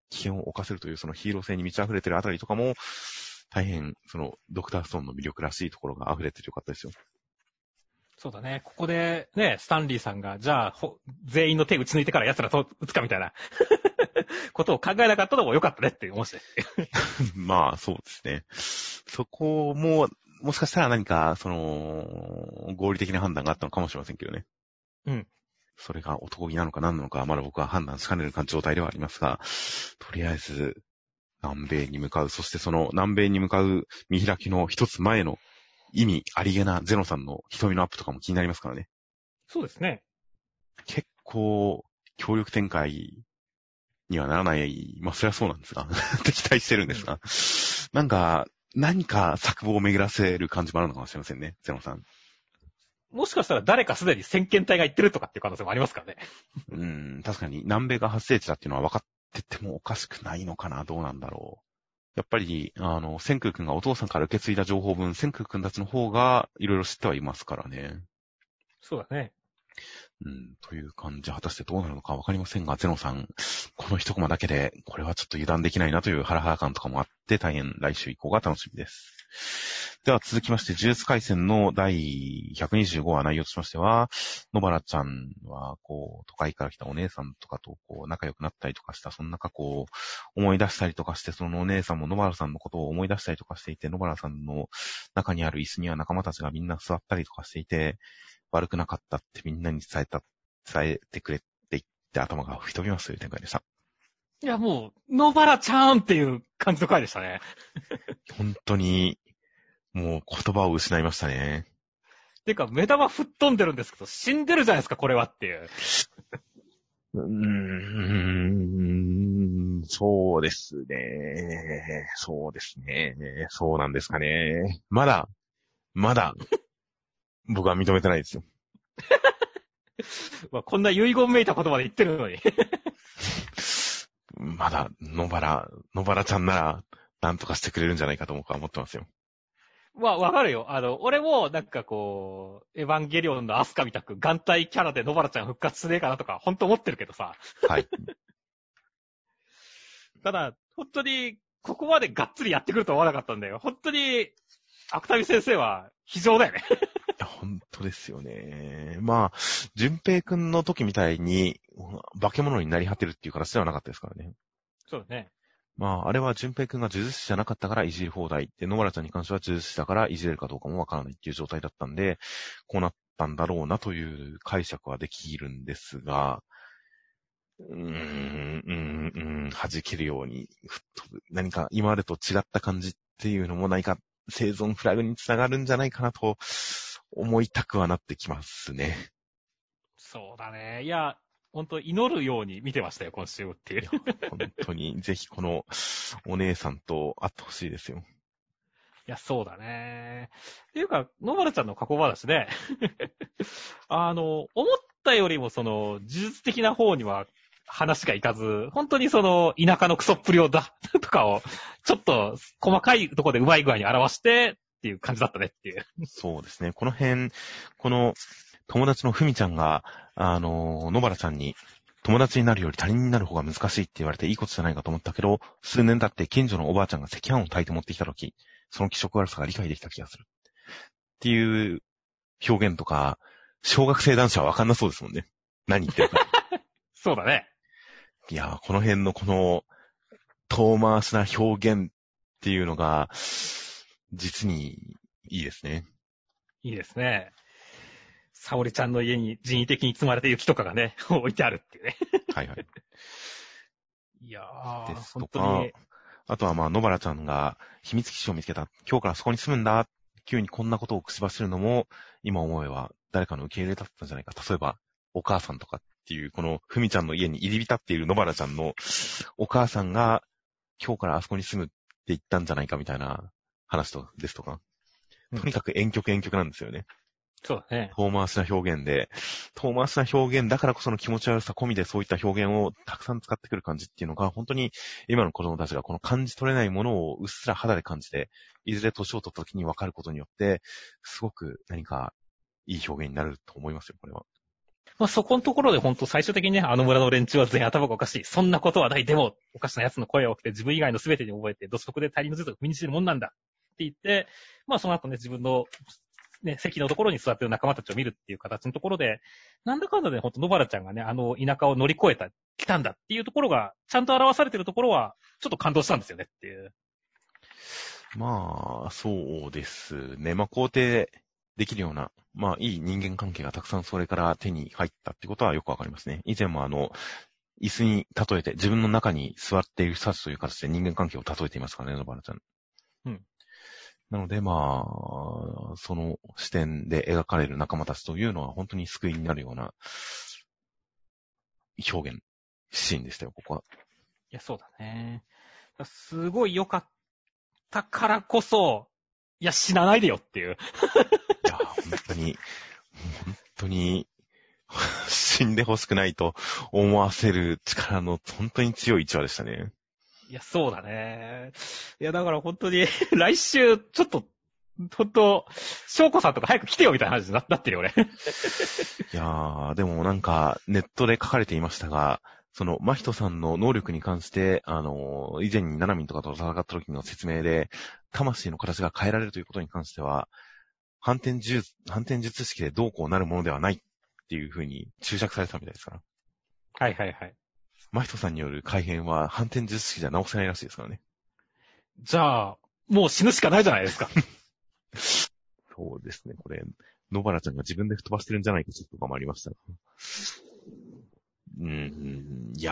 危険を冒せるというそのヒーロー性に満ち溢れてるあたりとかも、大変、その、ドクターストーンの魅力らしいところが溢れててよかったですよ。 そうだね。ここで、ね、スタンリーさんが、じゃあ、ほ全員の手打ち抜いてから奴らと打つかみたいなことを考えなかったのも良かったねって思って。 まあ、そうですね。そこも、もしかしたら何か、その、合理的な判断があったのかもしれませんけどね。 うん。 それが男気なのか何なのか、まだ僕は判断しかねる状態ではありますが、とりあえず、南米に向かう、そしてその南米に向かう見開きの一つ前の意味ありげなゼノさんの瞳のアップとかも気になりますからね。 そうですね。 結構、協力展開にはならない、まあそりゃそうなんですが、って期待してるんですが、うん、なんか、何か策謀を巡らせる感じもあるのかもしれませんね、ゼノさん。 もしかしたら誰かすでに先遣隊が行ってるとかっていう可能性もありますからね。 うーん、確かに南米が発生地だっていうのは分かっててもおかしくないのかな、どうなんだろう。やっぱり、あの、千空くんがお父さんから受け継いだ情報分、千空くんたちの方がいろいろ知ってはいますからね。 そうだね。 うん、という感じ、果たしてどうなるのかわかりませんが、ゼノさん、この一コマだけで、これはちょっと油断できないなというハラハラ感とかもあって、大変来週以降が楽しみです。では続きまして、呪術廻戦のだいひゃくにじゅうごわ内容としましては、野原ちゃんは、こう、都会から来たお姉さんとかと、こう、仲良くなったりとかした、その中、こう、思い出したりとかして、そのお姉さんも野原さんのことを思い出したりとかしていて、野原さんの中にある椅子には仲間たちがみんな座ったりとかしていて、悪くなかったってみんなに伝えた、伝えてくれって言って頭が吹き飛びますという展開でした。 いや、もう、野原ちゃんっていう感じの回でしたね。 本当に、もう言葉を失いましたね。 てか、目玉吹っ飛んでるんですけど、死んでるじゃないですか、これはっていう。 うーん、そうですね。そうですね。そうなんですかね。まだ、まだ、僕は認めてないですよ。 まあ、こんな遺言めいた言葉で言ってるのに。 まだ、野原、野原ちゃんなら、なんとかしてくれるんじゃないかと僕は思ってますよ。 まあ、わかるよ。あの、俺も、なんかこう、エヴァンゲリオンのアスカみたく、眼帯キャラで野原ちゃん復活しねえかなとか、ほんと思ってるけどさ。 はい。 ただ、本当に、ここまでがっつりやってくると思わなかったんだよ。本当に、芥見先生は、非常だよね。 いや、本当ですよね。まあ、淳平くんの時みたいに、化け物になり果てるっていう形ではなかったですからね。 そうだね。 まあ、あれは淳平くんが呪術師じゃなかったからいじり放題。で、野原ちゃんに関しては呪術師だからいじれるかどうかもわからないっていう状態だったんで、こうなったんだろうなという解釈はできるんですが、うーん、うーん、うーん、弾けるように、何か今までと違った感じっていうのも何か生存フラグにつながるんじゃないかなと思いたくはなってきますね。 そうだね。いや、本当祈るように見てましたよ、今週っていう。 本当に、ぜひこのお姉さんと会ってほしいですよ。 いや、そうだね。っていうか、野原ちゃんの過去話で、あの、思ったよりもその、呪術的な方には話がいかず、本当にその、田舎のクソっぷりをだ、とかを、ちょっと細かいところでうまい具合に表して、っていう感じだったねっていう。 そうですね。この辺、この友達のふみちゃんが、あの、野原ちゃんに、友達になるより他人になる方が難しいって言われていいことじゃないかと思ったけど、数年経って近所のおばあちゃんが赤飯を炊いて持ってきたとき、その気色悪さが理解できた気がする。っていう表現とか、小学生男子はわかんなそうですもんね。何言ってるか。 そうだね。 いやー、この辺のこの、遠回しな表現っていうのが、実にいいですね。 いいですね。沙織ちゃんの家に人為的に積まれた雪とかがね、置いてあるっていうね。 はいはい。 いやー、 ですと本当に。 か、あとはまあ、野原ちゃんが秘密基地を見つけた。今日からそこに住むんだ。急にこんなことを口走るのも、今思えば誰かの受け入れだったんじゃないか。例えば、お母さんとかっていう、このふみちゃんの家に入り浸っている野原ちゃんのお母さんが、今日からあそこに住むって言ったんじゃないかみたいな話とですとか。とにかく遠曲遠曲なんですよね。 そうだね。 遠回しな表現で、遠回しな表現だからこその気持ち悪さ込みでそういった表現をたくさん使ってくる感じっていうのが、本当に今の子供たちがこの感じ取れないものをうっすら肌で感じて、いずれ年を取った時に分かることによって、すごく何かいい表現になると思いますよ、これは。 まあ、そこのところで本当最終的にね、あの村の連中は全員頭がおかしい。そんなことはない。でも、おかしな奴の声を起きて自分以外の全てに覚えて、土足で他人の術を踏みにじるもんなんだ。って言って、まあその後ね、自分の、ね、席のところに座ってる仲間たちを見るっていう形のところで、なんだかんだでほんと野原ちゃんがね、あの田舎を乗り越えた、来たんだっていうところが、ちゃんと表されてるところは、ちょっと感動したんですよねっていう。 まあ、そうですね。まあ、肯定できるような、まあ、いい人間関係がたくさんそれから手に入ったってことはよくわかりますね。以前もあの、椅子に例えて、自分の中に座っている人たちという形で人間関係を例えていますからね、野原ちゃん。 うん。 なので、まあ、その視点で描かれる仲間たちというのは本当に救いになるような表現、シーンでしたよ、ここは。 いや、そうだね。すごい良かったからこそ、いや、死なないでよっていう。 いや、本当に、本当に、死んでほしくないと思わせる力の本当に強い一話でしたね。 いや、そうだね。いや、だから本当に、来週、ちょっと、本当、翔子さんとか早く来てよみたいな話になってるよ、俺。 いやー、でもなんか、ネットで書かれていましたが、その、真人さんの能力に関して、あの、以前にナナミンとかと戦った時の説明で、魂の形が変えられるということに関しては、反転術、反転術式でどうこうなるものではないっていう風に注釈されてたみたいですから。 はいはいはい。 真人さんによる改変は反転術式じゃ直せないらしいですからね。 じゃあ、もう死ぬしかないじゃないですか。 そうですね、これ、野原ちゃんが自分で吹っ飛ばしてるんじゃないかとかもありましたが。うーん、いやー、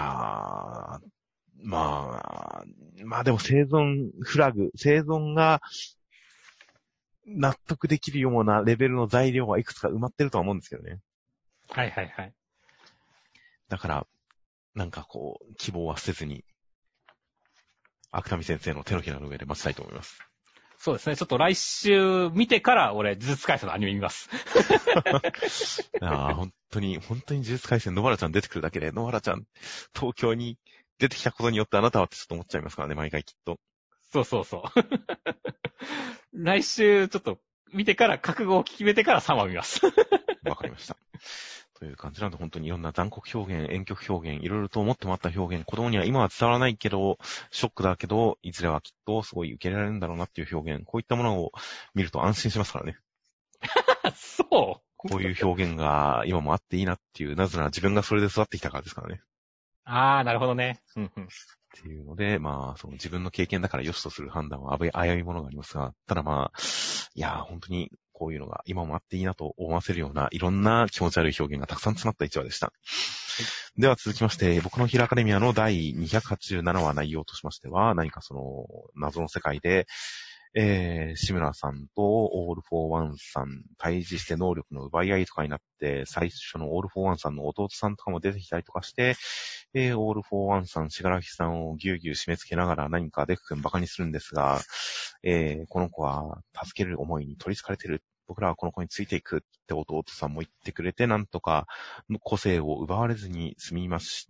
まあ、まあでも生存フラグ、生存が納得できるようなレベルの材料はいくつか埋まってるとは思うんですけどね。 はいはいはい。 だから、なんかこう、希望は捨てずに、芥見先生の手のひらの上で待ちたいと思います。 そうですね。ちょっと来週見てから俺、呪術廻戦のアニメ見ます。 ああ、本当に、本当に呪術廻戦野原ちゃん出てくるだけで、野原ちゃん、東京に出てきたことによってあなたはってちょっと思っちゃいますからね、毎回きっと。 そうそうそう。来週、ちょっと見てから、覚悟を決めてからさんわ見ます。 わかりました。という感じなので、本当にいろんな残酷表現、婉曲表現、いろいろと思ってもらった表現、子供には今は伝わらないけど、ショックだけど、いずれはきっとすごい受け入れられるんだろうなっていう表現、こういったものを見ると安心しますからね。 そうこういう表現が今もあっていいなっていう、なぜなら自分がそれで育ってきたからですからね。 あー、なるほどね。うんうん。 っていうので、まあ、その自分の経験だから良しとする判断は危ういものがありますが、ただまあ、いやー、本当にこういうのが今もあっていいなと思わせるような、いろんな気持ち悪い表現がたくさん詰まった一話でした。では続きまして、僕のヒーローアカデミアのだいにひゃくはちじゅうななわ内容としましては、何かその、謎の世界で、えー、志村さんとオール・フォー・ワンさん対峙して能力の奪い合いとかになって、最初のオール・フォー・ワンさんの弟さんとかも出てきたりとかして、えー、オール・フォー・ワンさん、しがらきさんをぎゅうぎゅう締め付けながら何かデク君バカにするんですが、えー、この子は助ける思いに取り憑かれてる。僕らはこの子についていくって弟さんも言ってくれて、なんとか個性を奪われずに済みました。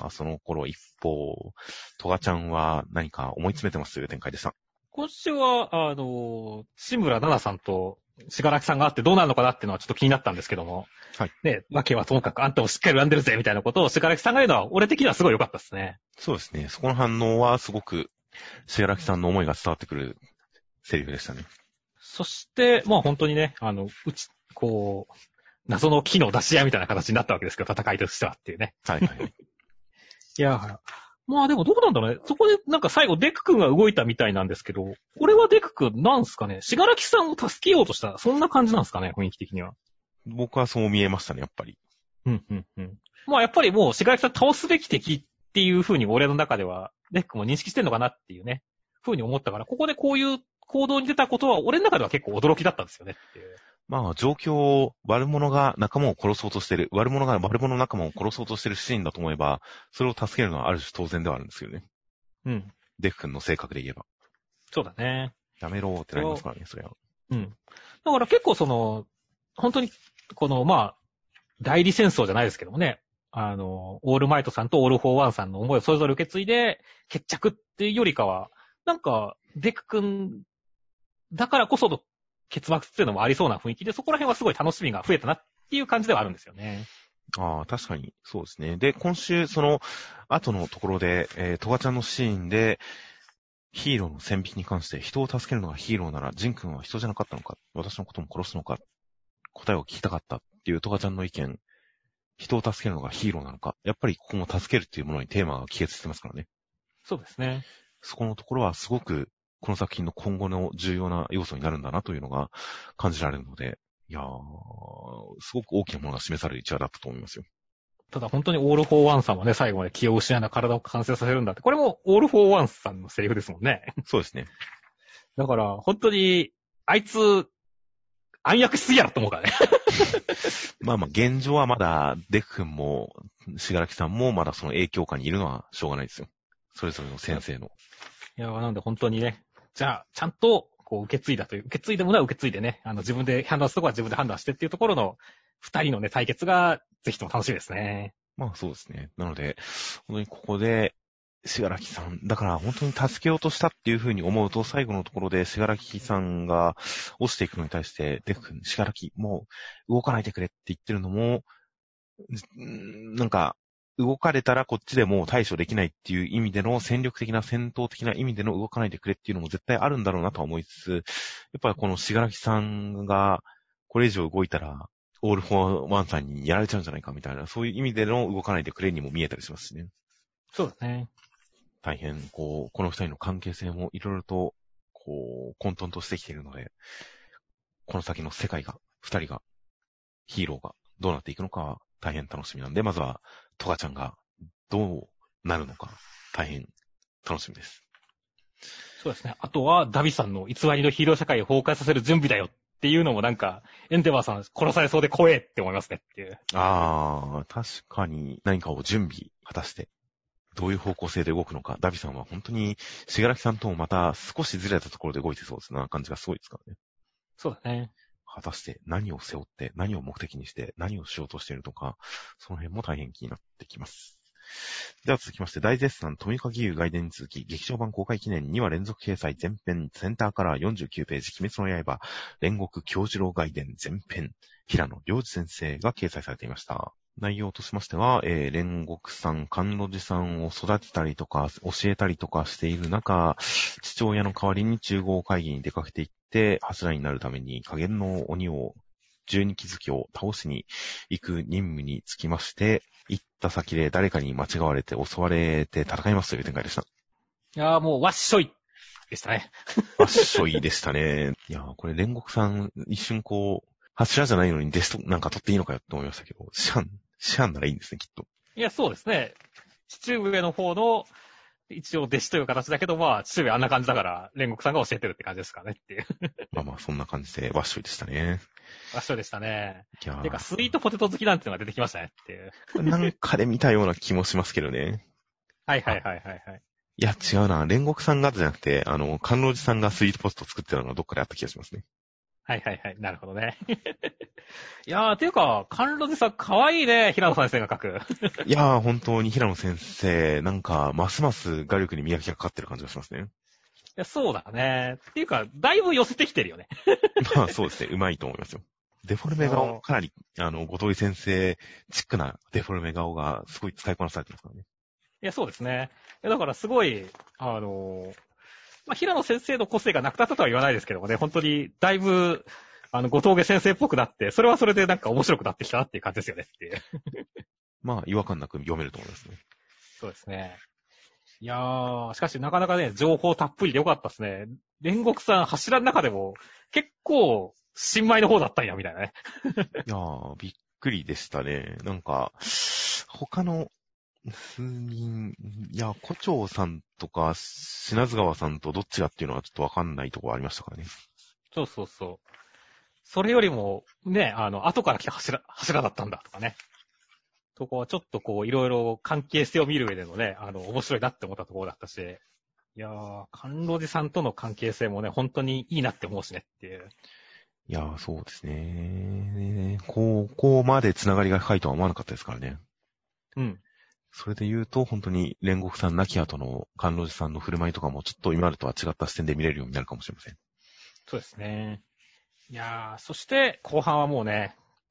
その頃一方、トガちゃんは何か思い詰めてますという展開でした。 今週は、あの、志村奈々さんとしがらきさんがあってどうなるのかなっていうのはちょっと気になったんですけども。 はい。 ね、わけはともかくあんたをしっかり恨んでるぜみたいなことをしがらきさんが言うのは、俺的にはすごい良かったですね。 そうですね。そこの反応はすごく、しがらきさんの思いが伝わってくるセリフでしたね。 そして、まあ本当にね、あの、うち、こう、謎の機能出し合いみたいな形になったわけですけど、戦いとしてはっていうね。 はいはい。 いや、まあでもどうなんだろうね。そこでなんか最後デク君が動いたみたいなんですけど、これはデク君なんすかね、しがらきさんを助けようとした、そんな感じなんですかね、雰囲気的には。 僕はそう見えましたね、やっぱり。 うんうんうん。まあやっぱりもうしがらきさん倒すべき敵っていう風に俺の中では、デク君も認識してんのかなっていうね、風に思ったから、ここでこういう行動に出たことは俺の中では結構驚きだったんですよねっていう。 まあ、状況を悪者が仲間を殺そうとしてる、悪者が悪者仲間を殺そうとしてるシーンだと思えば、それを助けるのはある種当然ではあるんですよね。 うん。 デフ君の性格で言えば。 そうだね。 やめろーってなりますからね、それは。 うん。だから結構その、本当に、この、まあ、代理戦争じゃないですけどもね、あの、オールマイトさんとオールフォーワンさんの思いをそれぞれ受け継いで、決着っていうよりかは、なんか、デク君だからこその結末っていうのもありそうな雰囲気で、そこら辺はすごい楽しみが増えたなっていう感じではあるんですよね。 ああ、確かに、そうですね。で、今週、その、後のところで、えー、トガちゃんのシーンで、ヒーローの線引きに関して、人を助けるのがヒーローなら、ジン君は人じゃなかったのか、私のことも殺すのか、答えを聞きたかったっていうトガちゃんの意見、人を助けるのがヒーローなのか、やっぱりここも助けるっていうものにテーマが帰結してますからね。 そうですね。 そこのところはすごく、この作品の今後の重要な要素になるんだなというのが感じられるので、いやー、すごく大きなものが示される一話だったと思いますよ。 ただ本当にオール・フォー・ワンさんはね、最後まで気を失いな体を完成させるんだって。これもオール・フォー・ワンさんのセリフですもんね。 そうですね。 だから、本当に、あいつ、暗躍しすぎやろと思うからね。 まあまあ、現状はまだ、デク君も、しがらきさんもまだその影響下にいるのはしょうがないですよ。それぞれの先生の。 いや、なんで本当にね、じゃあ、ちゃんと、こう、受け継いだという、受け継いだものは受け継いでね、あの、自分で判断するところは自分で判断してっていうところの、二人のね、対決が、ぜひとも楽しみですね。 まあそうですね。なので、本当にここで、しがらきさん、だから本当に助けようとしたっていう風に思うと、最後のところでしがらきさんが落ちていくのに対して、デク君、しがらき、もう動かないでくれって言ってるのも、なんか、動かれたらこっちでもう対処できないっていう意味での戦力的な戦闘的な意味での動かないでくれっていうのも絶対あるんだろうなとは思いつつ、やっぱりこのしがらきさんがこれ以上動いたら、オールフォーワンさんにやられちゃうんじゃないかみたいな、そういう意味での動かないでくれにも見えたりしますしね。 そうですね。 大変、こう、この二人の関係性もいろいろと、こう、混沌としてきているので、この先の世界が、二人が、ヒーローがどうなっていくのかは大変楽しみなんで、まずは、トガちゃんがどうなるのか、大変楽しみです。 そうですね。あとは、ダビさんの偽りのヒーロー社会を崩壊させる準備だよっていうのもなんか、エンデバーさん殺されそうで怖えって思いますねっていう。 あー、確かに何かを準備果たして、どういう方向性で動くのか、ダビさんは本当に、しがらきさんともまた少しずれたところで動いてそうですな感じがすごいですからね。 そうだね。 果たして何を背負って、何を目的にして、何をしようとしているのか、その辺も大変気になってきます。では続きまして、大絶賛、富岡義勇外伝に続き、劇場版公開記念にわ連続掲載前編、センターカラーよんじゅうきゅうページ、鬼滅の刃、煉獄京次郎外伝前編、平野良二先生が掲載されていました。内容としましては、えー、煉獄さん、甘露寺さんを育てたりとか、教えたりとかしている中、父親の代わりに中合会議に出かけていって、柱になるために下限の鬼を、十二鬼月を倒しに行く任務につきまして、行った先で誰かに間違われて襲われて戦いますという展開でした。 いやーもう、わっしょいでしたね。 わっしょいでしたね。いやーこれ煉獄さん、一瞬こう、柱じゃないのに弟子となんか取っていいのかよって思いましたけど、師範、師範ならいいんですね、きっと。 いや、そうですね。父上の方の、一応弟子という形だけど、まあ、父上あんな感じだから、煉獄さんが教えてるって感じですかねっていう。 まあまあ、そんな感じでわっしょいでしたね。 わっしょいでしたね。 いやーてか、スイートポテト好きなんていうのが出てきましたねっていう。 なんかで見たような気もしますけどね。 はいはいはいはいはい。 いや、違うな。煉獄さんがじゃなくて、あの、甘露寺さんがスイートポテト作ってたのがどっかであった気がしますね。 はいはいはい。なるほどね。いやー、ていうか、甘露寺さん、かわいいね、平野先生が書く。 いやー、本当に平野先生、なんか、ますます画力に磨きがかかってる感じがしますね。 いや、そうだね。っていうか、だいぶ寄せてきてるよね。 まあ、そうですね。うまいと思いますよ。デフォルメ顔、かなり、あの、後藤井先生、チックなデフォルメ顔がすごい使いこなされてますからね。 いや、そうですね。いやだからすごい、あのー、まあ、平野先生の個性がなくなったとは言わないですけどもね、本当に、だいぶ、あの、後藤家先生っぽくなって、それはそれでなんか面白くなってきたなっていう感じですよねっていう。 まあ、違和感なく読めると思いますね。 そうですね。いやー、しかしなかなかね、情報たっぷりでよかったですね。煉獄さん柱の中でも、結構、新米の方だったんや、みたいなね。 いやー、びっくりでしたね。なんか、他の、数人、いや、胡蝶さんとか、品津川さんとどっちがっていうのはちょっとわかんないところありましたからね。 そうそうそう。それよりも、ね、あの、後から来た柱、柱だったんだとかね。とこはちょっとこう、いろいろ関係性を見る上でのね、あの、面白いなって思ったところだったし、いやー、甘露寺さんとの関係性もね、本当にいいなって思うしねっていう。 いやー、そうですね。ここまでつながりが深いとは思わなかったですからね。 うん。 それで言うと、本当に煉獄さん亡き後の甘露寺さんの振る舞いとかもちょっと今までとは違った視点で見れるようになるかもしれません。 そうですね。いやー、そして後半はもうね、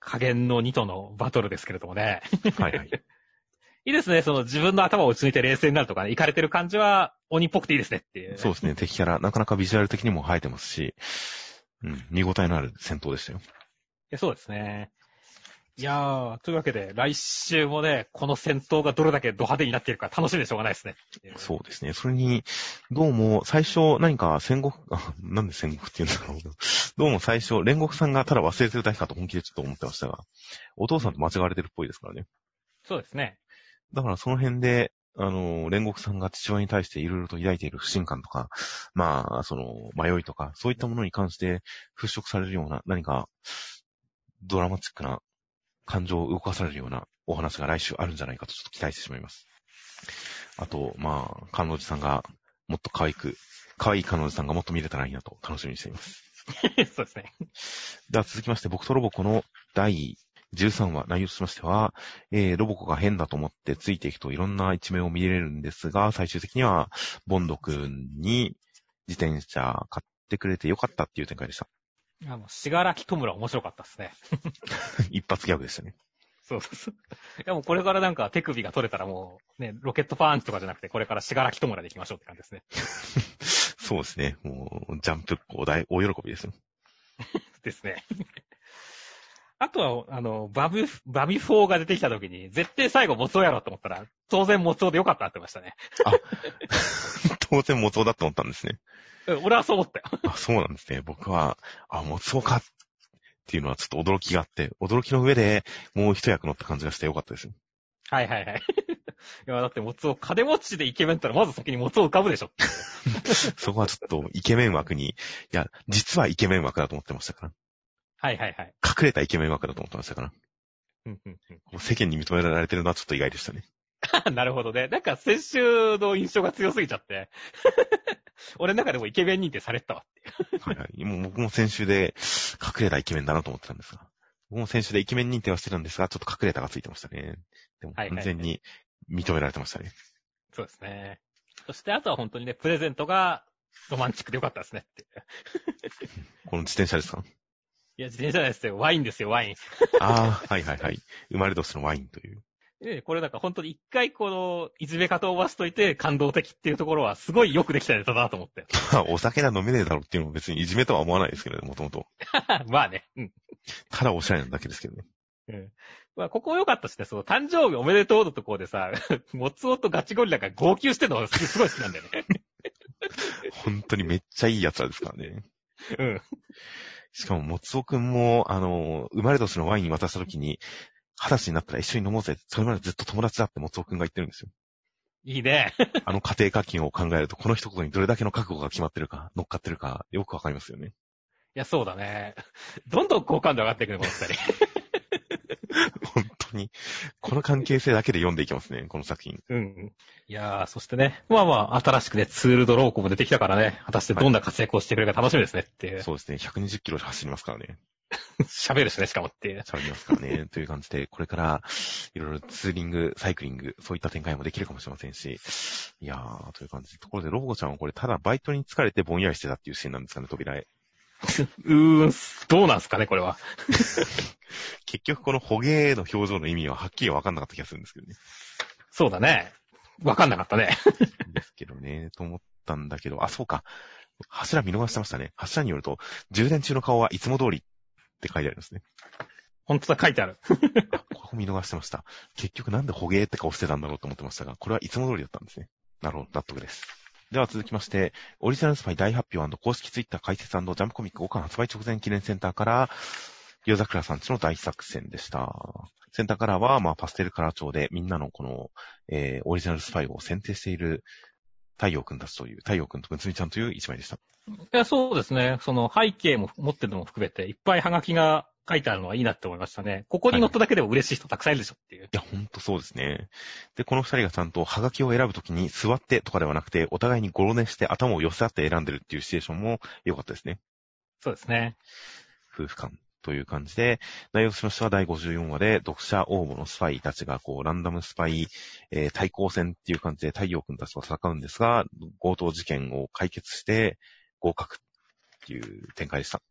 加減のにとのバトルですけれどもね。 はいはい。 いいですね。その自分の頭を打ち抜いて冷静になるとかね、イカれてる感じは鬼っぽくていいですねっていう、ね。 そうですね。敵キャラ、なかなかビジュアル的にも映えてますし、うん、見応えのある戦闘でしたよ。 そうですね。いやー、というわけで、来週もね、この戦闘がどれだけド派手になっているか楽しみでしょうがないですね。 そうですね。それに、どうも、最初、何か戦国、あ、なんで戦国って言うんだろう。どうも最初、煉獄さんがただ忘れてるだけかと本気でちょっと思ってましたが、お父さんと間違われてるっぽいですからね。 そうですね。 だからその辺で、あの、煉獄さんが父親に対していろいろと抱いている不信感とか、まあ、その、迷いとか、そういったものに関して払拭されるような、何か、ドラマチックな感情を動かされるようなお話が来週あるんじゃないかとちょっと期待してしまいます。あと、まあ、観音寺さんがもっと可愛く、可愛い観音寺さんがもっと見れたらいいなと楽しみにしています。 そうですね。 では続きまして、僕とロボコのだいじゅうさんわ、内容としましては、えー、ロボコが変だと思ってついていくといろんな一面を見れるんですが、最終的には、ボンド君に自転車買ってくれてよかったっていう展開でした。 いや、もう、しがらきとむら面白かったですね。 一発ギャグでしたね。 そうそうそう。いや、もうこれからなんか手首が取れたらもう、ね、ロケットパンチとかじゃなくて、これからしがらきとむらで行きましょうって感じですね。 そうですね。もう、ジャンプっ子大、大喜びですよ。 ですね。あとは、あの、バビ、バビフォーが出てきた時に、絶対最後、モツオやろうと思ったら、当然モツオでよかったって言ってましたね。 あ、当然モツオだと思ったんですね。 うん、俺はそう思ったよ。 あ、そうなんですね。僕は、あ、モツオかっていうのはちょっと驚きがあって、驚きの上でもう一役乗った感じがしてよかったです。 はいはいはい。いや、だってモツオ、金持ちでイケメンったら、まず先にモツオ浮かぶでしょ。 そこはちょっとイケメン枠に、いや、実はイケメン枠だと思ってましたから。 はいはいはい。 隠れたイケメン枠だと思ってましたから。 うんうんうん、 世間に認められてるのはちょっと意外でしたね。 なるほどね。なんか先週の印象が強すぎちゃって。俺の中でもイケメン認定されてたわっていう。 はいはい。もう僕も先週で隠れたイケメンだなと思ってたんですが。僕も先週でイケメン認定はしてたんですが、ちょっと隠れたがついてましたね。でも完全に認められてましたね。はいはいはい、 そうですね。そしてあとは本当にね、プレゼントがロマンチックでよかったですねって。 この自転車ですか？ いや、自転車じゃないですよ。ワインですよ、ワイン。 ああ、はいはいはい。生まれ年のワインという。 で、これなんか本当に一回この、いじめ方を飛ばしといて感動的っていうところはすごいよくできたネタだなと思って。 お酒が飲めねえだろっていうのも別にいじめとは思わないですけどね、もともと。 まあね。うん。 ただおしゃれなだけですけどね。 うん。まあ、ここ良かったしね、その誕生日おめでとうのところでさ、モツオとガチゴリラが号泣してるのがすごい好きなんだよね。 本当にめっちゃいい奴らですからね。 うん。 しかも、もつおくんも、あの、生まれ年のワイン渡した時に、二十歳になったら一緒に飲もうぜ。それまでずっと友達だってもつおくんが言ってるんですよ。 いいね。 あの家庭課金を考えると、この一言にどれだけの覚悟が決まってるか、乗っかってるか、よくわかりますよね。 いや、そうだね。どんどん好感度上がっていくね、この二人。 本当に、この関係性だけで読んでいきますね、この作品。 うん。いやー、そしてね、まあまあ、新しくね、ツールドローコも出てきたからね、果たしてどんな活躍をしてくれるか楽しみですねっていう。 はい、そうですね、ひゃくにじゅっキロ走りますからね。 喋るしね、しかもっていう。 喋りますからね。という感じで、これから、いろいろツーリング、サイクリング、そういった展開もできるかもしれませんし。いやー、という感じで。ところで、ロボコちゃんはこれ、ただバイトに疲れてぼんやりしてたっていうシーンなんですかね、扉へ。 うーん、どうなんすかね、これは。 結局、このホゲーの表情の意味ははっきりわかんなかった気がするんですけどね。 そうだね。わかんなかったね。 ですけどね、と思ったんだけど、あ、そうか。柱見逃してましたね。柱によると、充電中の顔はいつも通りって書いてあるんですね。 ほんとだ、書いてある。 あ、ここ見逃してました。結局なんでホゲーって顔してたんだろうと思ってましたが、これはいつも通りだったんですね。なるほど、納得です。では続きまして、オリジナルスパイ大発表&公式ツイッター解説&ジャンプコミックごかん発売直前記念センターから、夜桜さんちの大作戦でした。センターカラーは、まあ、パステルカラー調でみんなのこの、えー、オリジナルスパイを選定している太陽くんたちという、太陽くんとむつみちゃんという一枚でした。 いや、そうですね。その背景も持ってるのも含めて、いっぱいハガキが書いてあるのはいいなって思いましたね。ここに載っただけでも嬉しい人たくさんいるでしょっていう。はい、 いや、ほんとそうですね。で、この二人がちゃんとハガキを選ぶときに座ってとかではなくて、お互いにゴロ寝して頭を寄せ合って選んでるっていうシチュエーションも良かったですね。 そうですね。 夫婦間という感じで、内容としましてはだいごじゅうよんわで読者応募のスパイたちがこうランダムスパイ、えー、対抗戦っていう感じで太陽くんたちと戦うんですが、強盗事件を解決して合格っていう展開でした。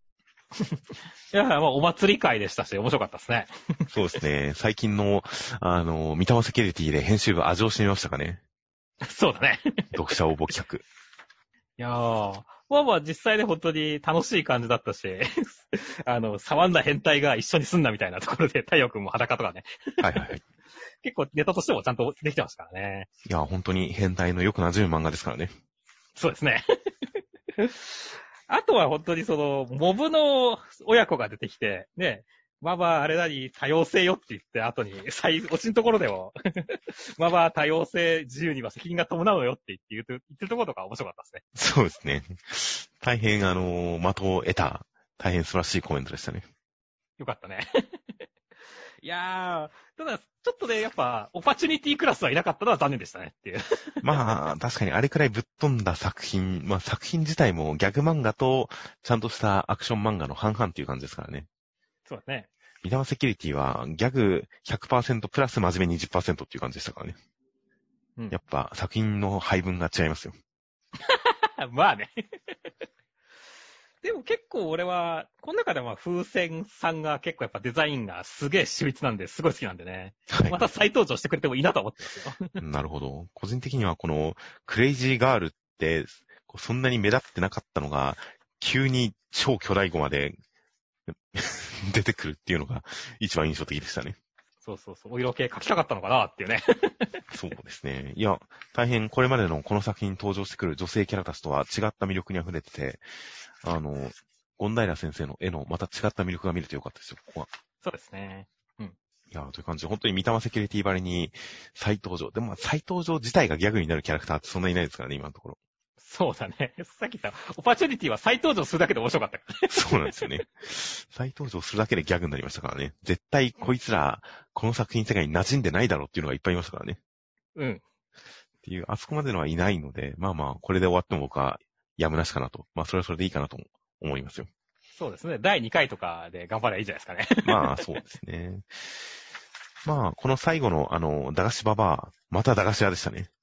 いや、まあ、お祭り会でしたし、面白かったですね。 そうですね。最近の、あの、三玉セキュリティで編集部味をしてみましたかね。 そうだね。 読者応募企画。 いやー、まあまあ実際ね、本当に楽しい感じだったし、あの、触んだ変態が一緒に住んだみたいなところで、太陽くんも裸とかね、 はいはいはい。 結構ネタとしてもちゃんとできてますからね。 いや、本当に変態のよく馴染む漫画ですからね。 そうですね。あとは本当にその、モブの親子が出てきて、ね、まばあれなに多様性よって言って後に、最、落ちのところでも、まば多様性自由には責任が伴うのよって言って言うと言ってるところとか面白かったですね。 そうですね。大変、あの、的を得た、大変素晴らしいコメントでしたね。 よかったね。いやー、ただ、ちょっとね、やっぱ、オパチュニティクラスはいなかったのは残念でしたねっていう。 まあ、確かにあれくらいぶっ飛んだ作品、まあ作品自体もギャグ漫画とちゃんとしたアクション漫画の半々っていう感じですからね。 そうだね。 三玉セキュリティはギャグ ひゃくパーセント プラス真面目 にじゅっパーセント っていう感じでしたからね。 うん。 やっぱ作品の配分が違いますよ。 まあね。でも結構俺は、この中では風船さんが結構やっぱデザインがすげえ秀逸なんで、すごい好きなんでね。 はいまた再登場してくれてもいいなと思ってますよ。 なるほど。個人的にはこのクレイジーガールってそんなに目立ってなかったのが急に超巨大語まで出てくるっていうのが一番印象的でしたね。 そうそうそう。お色系描きたかったのかなっていうね。 そうですね。いや、大変これまでのこの作品に登場してくる女性キャラたちとは違った魅力に溢れてて、あの、権平先生の絵のまた違った魅力が見れてよかったですよ、ここは。 そうですね。うん。 いや、という感じで、本当に三玉セキュリティばりに再登場。でも、再登場自体がギャグになるキャラクターってそんなにいないですからね、今のところ。 そうだね。さっき言った、オパチュニティは再登場するだけで面白かったからね。 そうなんですよね。再登場するだけでギャグになりましたからね。絶対こいつら、この作品世界に馴染んでないだろうっていうのがいっぱいいましたからね。 うん。 っていう、あそこまでのはいないので、まあまあ、これで終わっても僕はやむなしかなと。まあ、それはそれでいいかなと思いますよ。 そうですね。だいにかいとかで頑張ればいいじゃないですかね。 まあ、そうですね。まあ、この最後の、あの、駄菓子ババア、また駄菓子屋でしたね。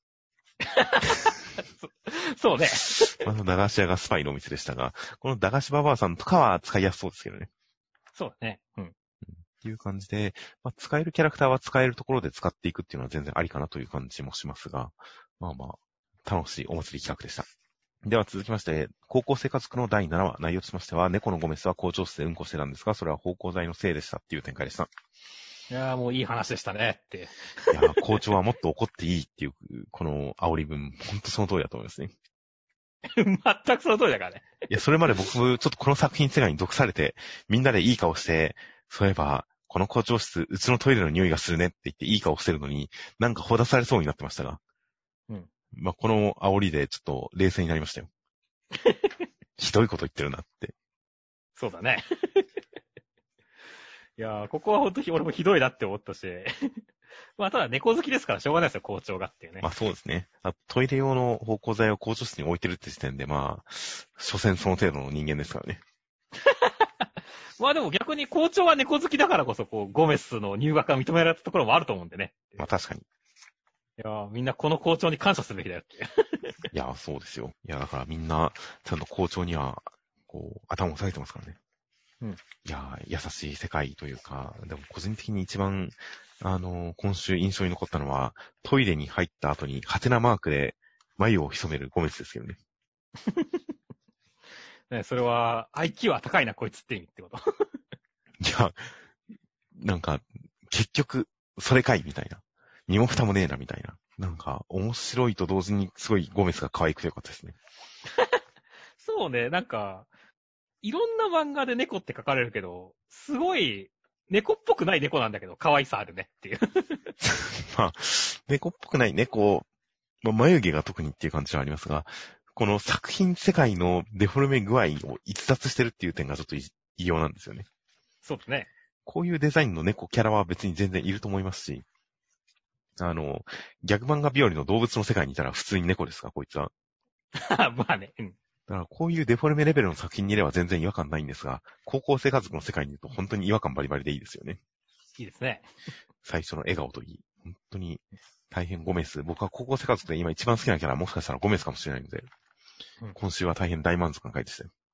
そうね。 また駄菓子屋がスパイのお店でしたが、この駄菓子ババアさんとかは使いやすそうですけどね。 そうだね。うん。 っていう感じで、まあ、使えるキャラクターは使えるところで使っていくっていうのは全然ありかなという感じもしますが、まあまあ、楽しいお祭り企画でした。では続きまして、高校生活区のだいななわ、内容としましては、猫のゴメスは校長室でうんこしてたんですが、それは芳香剤のせいでしたっていう展開でした。 いやーもういい話でしたねって。 いや、校長はもっと怒っていいっていう、この煽り文、ほんとその通りだと思いますね。 全くその通りだからね。 いや、それまで僕、ちょっとこの作品世界に毒されて、みんなでいい顔して、そういえば、この校長室、うちのトイレの匂いがするねって言っていい顔してるのに、なんかほだされそうになってましたが。 うん。 まあ、この煽りでちょっと冷静になりましたよ。ひどいこと言ってるなって。 そうだね。いやー、ここは本当に俺もひどいなって思ったし。まあ、ただ猫好きですからしょうがないですよ、校長がっていうね。 まあそうですね。あトイレ用の芳香剤を校長室に置いてるって時点で、まあ、所詮その程度の人間ですからね。 まあでも逆に校長は猫好きだからこそ、こう、ゴメスの入学が認められたところもあると思うんでね。 まあ確かに。 いやー、みんなこの校長に感謝すべきだよっていう。 いや、そうですよ。いや、だからみんな、ちゃんと校長には、こう、頭を下げてますからね。 うん。 いや、優しい世界というか、でも個人的に一番、あの、今週印象に残ったのは、トイレに入った後に、ハテナマークで眉を潜めるゴメスですけどね。 ね、それは、アイキュー は高いな、こいつって意味ってこと。 いや、なんか、結局、それかいみたいな。身も蓋もねえな、みたいな。なんか、面白いと同時に、すごいゴメスが可愛くてよかったですね。 そうね、なんか、いろんな漫画で猫って書かれるけど、すごい、猫っぽくない猫なんだけど、可愛さあるねっていう。 まあ、猫っぽくない猫、まあ、眉毛が特にっていう感じはありますが、この作品世界のデフォルメ具合を逸脱してるっていう点がちょっと異様なんですよね。 そうだね。 こういうデザインの猫キャラは別に全然いると思いますし、あの、ギャグ漫画日和の動物の世界にいたら普通に猫ですか、こいつは。 まあね。うん。 だからこういうデフォルメレベルの作品にいれば全然違和感ないんですが、高校生家族の世界にいると本当に違和感バリバリでいいですよね。 いいですね。 最初の笑顔といい。本当に大変ゴメス。僕は高校生家族で今一番好きなキャラはもしかしたらゴメスかもしれないので、 うん、 今週は大変大満足な回でしたよ。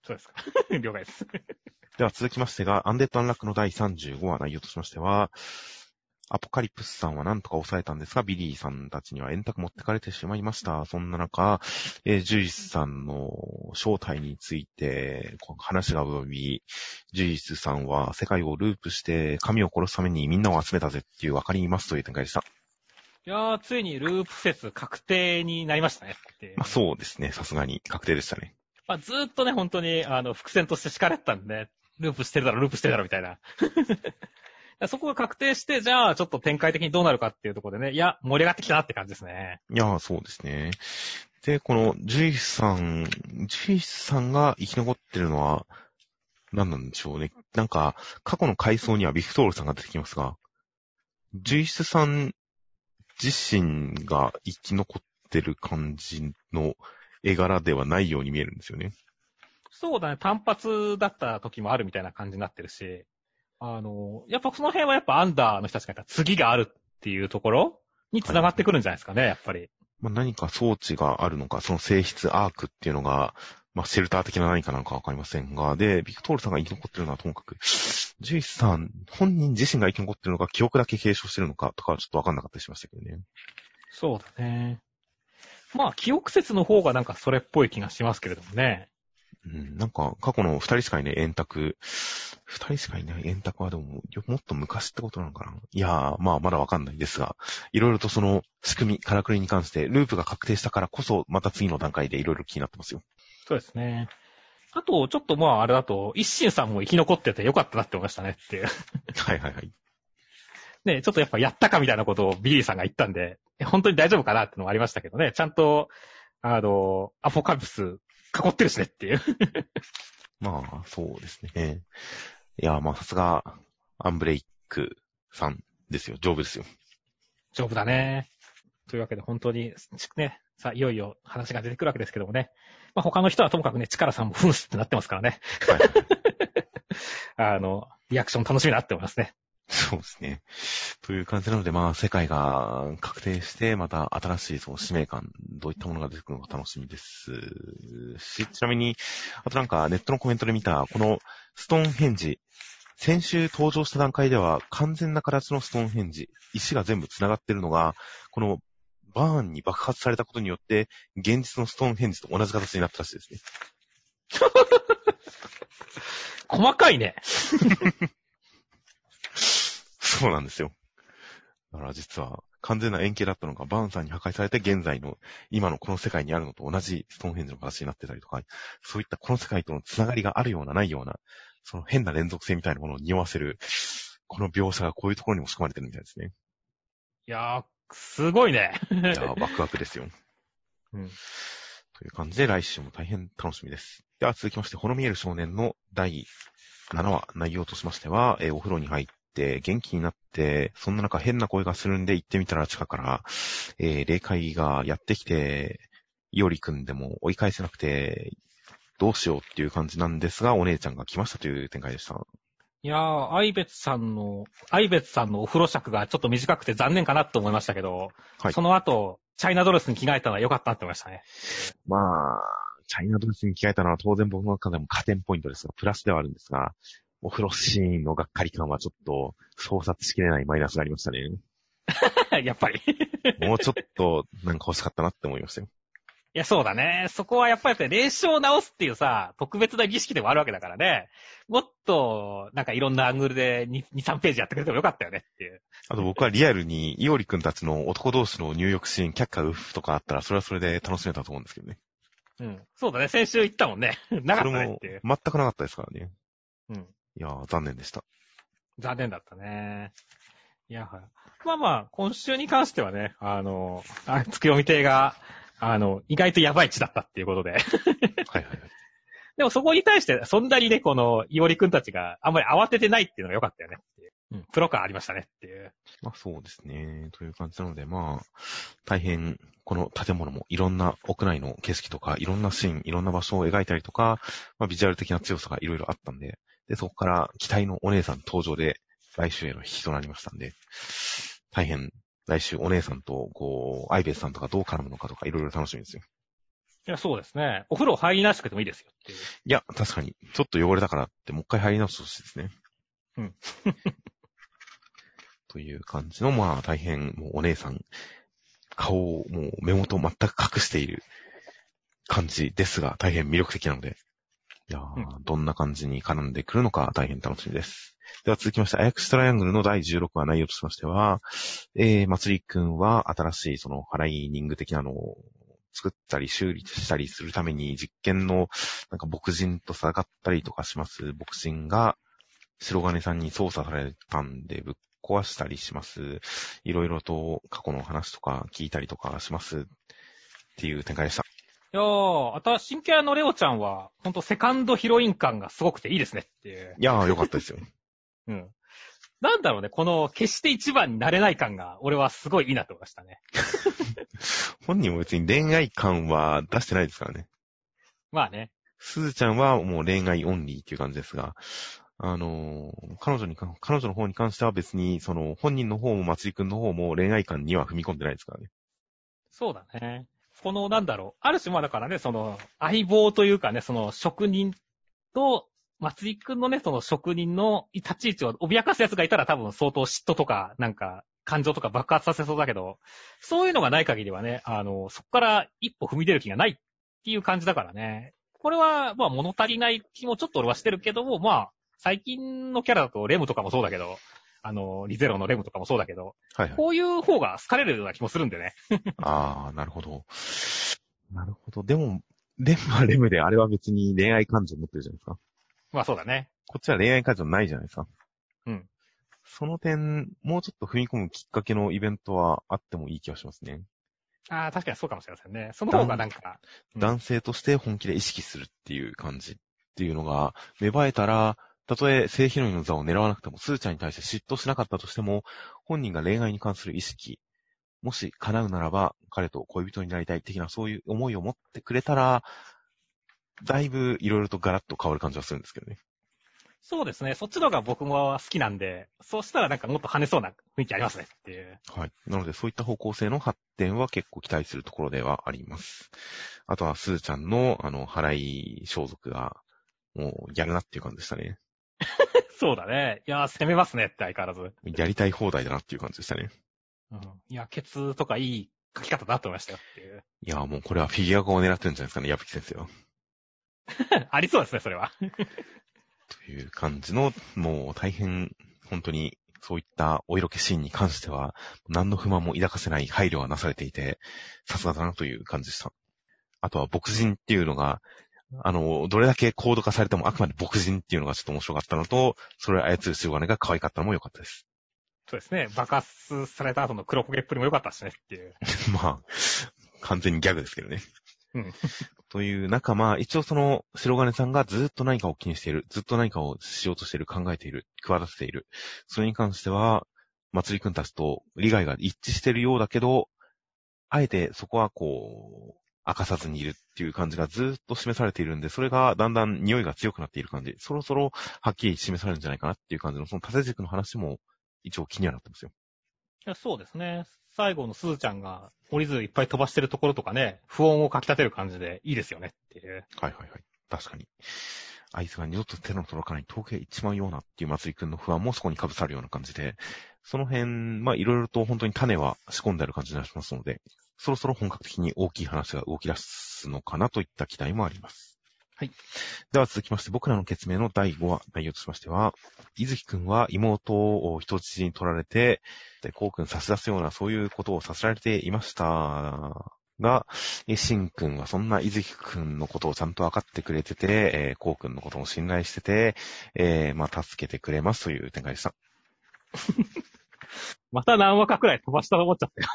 そうですか。了解です。 では続きましてが、アンデッド・アンラックのだいさんじゅうごわ内容としましては、アポカリプスさんは何とか抑えたんですが、ビリーさんたちには円卓持ってかれてしまいました。そんな中、えー、ジュイスさんの正体について話が及び、ジュイスさんは世界をループして神を殺すためにみんなを集めたぜっていう分かりますという展開でした。 いやー、ついにループ説確定になりましたねって。 まあそうですね、さすがに確定でしたね。 まあずーっとね、本当に、あの、伏線として敷かれてたんで、ループしてるだろ、ループしてるだろ、みたいな。そこが確定して、じゃあ、ちょっと展開的にどうなるかっていうところでね、いや、盛り上がってきたなって感じですね。 いやー、そうですね。で、このジュイスさん、ジュイスさんが生き残ってるのは、何なんでしょうね。なんか、過去の回想にはビクトールさんが出てきますが、ジュイスさん自身が生き残ってる感じの絵柄ではないように見えるんですよね。 そうだね、単発だった時もあるみたいな感じになってるし、あの、やっぱその辺はやっぱアンダーの人たちが次があるっていうところに繋がってくるんじゃないですかね、はい、やっぱり。 まあ、何か装置があるのか、その性質アークっていうのが、まあ、シェルター的な何かなのかわかりませんが、で、ビクトールさんが生き残ってるのはともかく、ジュイスさん、本人自身が生き残ってるのか、記憶だけ継承してるのかとかはちょっとわかんなかったりしましたけどね。 そうだね。まあ、記憶説の方がなんかそれっぽい気がしますけれどもね。 うん、なんか、過去の二人しかいない円卓、二人しかいない円卓はでも、もっと昔ってことなのかないやー、まあ、まだわかんないですが、いろいろとその仕組み、からくりに関して、ループが確定したからこそ、また次の段階でいろいろ気になってますよ。 そうですね。あと、ちょっとまあ、あれだと、一心さんも生き残っててよかったなって思いましたねっていう。 はいはいはい。 ね、ちょっとやっぱやったかみたいなことをビリーさんが言ったんで、本当に大丈夫かなってのもありましたけどね、ちゃんと、あの、アポカリプス囲ってるしねっていう。 まあ、そうですね。いや、まあ、さすが、アンブレイクさんですよ。丈夫ですよ。 丈夫だね。というわけで本当に、ね、さあ、いよいよ話が出てくるわけですけどもね。まあ、他の人はともかくね、力さんもフンスってなってますからね。はい。あの、リアクション楽しみになって思いますね。 そうですね。という感じなので、まあ、世界が確定して、また新しいその使命感、どういったものが出てくるのか楽しみですし、ちなみに、あとなんかネットのコメントで見た、このストーンヘンジ、先週登場した段階では完全な形のストーンヘンジ、石が全部繋がっているのが、このバーンに爆発されたことによって、現実のストーンヘンジと同じ形になったらしいですね。 細かいね。 そうなんですよ。だから実は完全な円形だったのがバーンさんに破壊されて現在の今のこの世界にあるのと同じストーンヘンジの形になってたりとか、そういったこの世界とのつながりがあるようなないような、その変な連続性みたいなものを匂わせる、この描写がこういうところにも仕込まれてるみたいですね。 いやー、すごいね。 いやー、ワクワクですよ。 うん。 という感じで来週も大変楽しみです。では続きまして、ほの見える少年のだいななわ、内容としましては、えー、お風呂に入って、元気になって、そんな中変な声がするんで行ってみたら地下から、えー、霊界がやってきて、いおりくんでも追い返せなくて、どうしようっていう感じなんですが、お姉ちゃんが来ましたという展開でした。 いやー、アイベツさんの、アイベツさんのお風呂尺がちょっと短くて残念かなと思いましたけど、はい、その後、チャイナドレスに着替えたのは良かったなって思いましたね。 まあ、チャイナドレスに着替えたのは当然僕の中でも加点ポイントですが、プラスではあるんですが、お風呂シーンのがっかり感はちょっと操作しきれないマイナスがありましたね。 やっぱり。 もうちょっとなんか欲しかったなって思いましたよ。 いや、そうだね。そこはやっぱり霊障を直すっていうさ、特別な儀式でもあるわけだからね。もっと、なんかいろんなアングルでに、さんページやってくれてもよかったよねっていう。 あと僕はリアルに、イオリくんたちの男同士の入浴シーン、却下ウフとかあったら、それはそれで楽しめたと思うんですけどね。 うん。そうだね。先週言ったもんね。なかったねっていう。 全くなかったですからね。 うん。 いやー、残念でした。 残念だったね。いや、はい。まあまあ、今週に関してはね、あの、あつくよみ亭が、あの、意外とやばい地だったっていうことで。はいはいはい。 でもそこに対して、そんなにね、この、いおりくんたちがあんまり慌ててないっていうのが良かったよねっていう。うん。プロ感ありましたねっていう。 まあそうですね。という感じなので、まあ、大変、この建物もいろんな屋内の景色とか、いろんなシーン、いろんな場所を描いたりとか、まあビジュアル的な強さがいろいろあったんで、で、そこから期待のお姉さん登場で、来週への引きとなりましたんで、大変、来週お姉さんと、こう、アイベスさんとかどう絡むのかとかいろいろ楽しみですよ。 いや、そうですね。お風呂入りなしくてもいいですよっていう。 いや、確かに。ちょっと汚れたからってもう一回入り直してほしいですね。 うん。 という感じの、まあ大変、もうお姉さん、顔をもう目元を全く隠している感じですが、大変魅力的なので。いやー、 うんどんな感じに絡んでくるのか大変楽しみです。では続きまして、アヤクシトライアングルのだいじゅうろくわ内容としましては、えー、まつりくんは新しいそのハライニング的なのを作ったり修理したりするために実験のなんか牧人と戦ったりとかします牧人が白金さんに操作されたんでぶっ壊したりします。いろいろと過去の話とか聞いたりとかしますっていう展開でした。 いやー、あた、新キャラのレオちゃんは、ほんとセカンドヒロイン感がすごくていいですねっていう。 いやーよかったですよ。 うん。なんだろうね、この決して一番になれない感が、俺はすごいいいなと思いましたね。 本人も別に恋愛感は出してないですからね。 まあね。 すずちゃんはもう恋愛オンリーっていう感じですが、あのー、彼女に、彼女の方に関しては別に、その、本人の方も松井くんの方も恋愛感には踏み込んでないですからね。 そうだね。この、なんだろう。ある種、まあだからね、その、相棒というかね、その、職人と、松井くんのね、その職人の立ち位置を脅かす奴がいたら多分相当嫉妬とか、なんか、感情とか爆発させそうだけど、そういうのがない限りはね、あの、そこから一歩踏み出る気がないっていう感じだからね。これは、まあ物足りない気もちょっと俺はしてるけども、まあ、最近のキャラだとレムとかもそうだけど、あの、リゼロのレムとかもそうだけど、 はいはい。 こういう方が好かれるような気もするんでね。 あー、なるほど。なるほど。でも、レムはレムであれは別に恋愛感情持ってるじゃないですか。 まあそうだね。 こっちは恋愛感情ないじゃないですか。 うん。 その点、もうちょっと踏み込むきっかけのイベントはあってもいい気がしますね。 ああ、確かにそうかもしれませんね。その方がなんか、うん、 男性として本気で意識するっていう感じっていうのが芽生えたら、たとえ正ヒロインの座を狙わなくても、スーちゃんに対して嫉妬しなかったとしても、本人が恋愛に関する意識、もし叶うならば、彼と恋人になりたい的なそういう思いを持ってくれたら、だいぶいろいろとガラッと変わる感じはするんですけどね。 そうですね。そっちの方が僕も好きなんで、そうしたらなんかもっと跳ねそうな雰囲気ありますねっていう。 はい。なので、そういった方向性の発展は結構期待するところではあります。あとは、スーちゃんの、あの、払い装束が、もう、やるなっていう感じでしたね。 そうだね。いやー、攻めますねって相変わらず。 やりたい放題だなっていう感じでしたね。 うん。いや、ケツとかいい書き方だと思いましたよっていう。 いや、もうこれはフィギュア化を狙ってるんじゃないですかね、矢吹先生は。 ありそうですね、それは。 という感じの、もう大変、本当に、そういったお色気シーンに関しては、何の不満も抱かせない配慮がなされていて、さすがだなという感じでした。あとは、牧人っていうのが、あの、どれだけ高度化されてもあくまで牧人っていうのがちょっと面白かったのと、それを操る白金が可愛かったのも良かったです。 そうですね。爆発された後の黒焦げっぷりも良かったしねっていう。 まあ、完全にギャグですけどね。 うん。 という中、まあ、一応その、白金さんがずっと何かを気にしている、ずっと何かをしようとしている、考えている、企てている。それに関しては、まつりくんたちと利害が一致しているようだけど、あえてそこはこう、明かさずにいるっていう感じがずっと示されているんで、それがだんだん匂いが強くなっている感じ。そろそろはっきり示されるんじゃないかなっていう感じの、その縦軸の話も一応気にはなってますよ。 いや、そうですね。最後のすずちゃんが折り鶴いっぱい飛ばしてるところとかね、不穏をかき立てる感じでいいですよねっていう。 はいはいはい。確かに。あいつが二度と手の届かない統計一万ようなっていうまつりくんの不安もそこに被さるような感じで、その辺、まあいろいろと本当に種は仕込んである感じがしますので、そろそろ本格的に大きい話が動き出すのかなといった期待もあります。はい。では続きまして、僕らの決明のだいごわ、内容としましては、伊月くんは妹を人質に取られて、で、こうくん差し出すようなそういうことをさせられていましたが、シンくんはそんな伊月くんのことをちゃんと分かってくれてて、えー、こうくんのことも信頼してて、えー、まあ、助けてくれますという展開でした。 また何話かくらい飛ばしたと思っちゃったよ。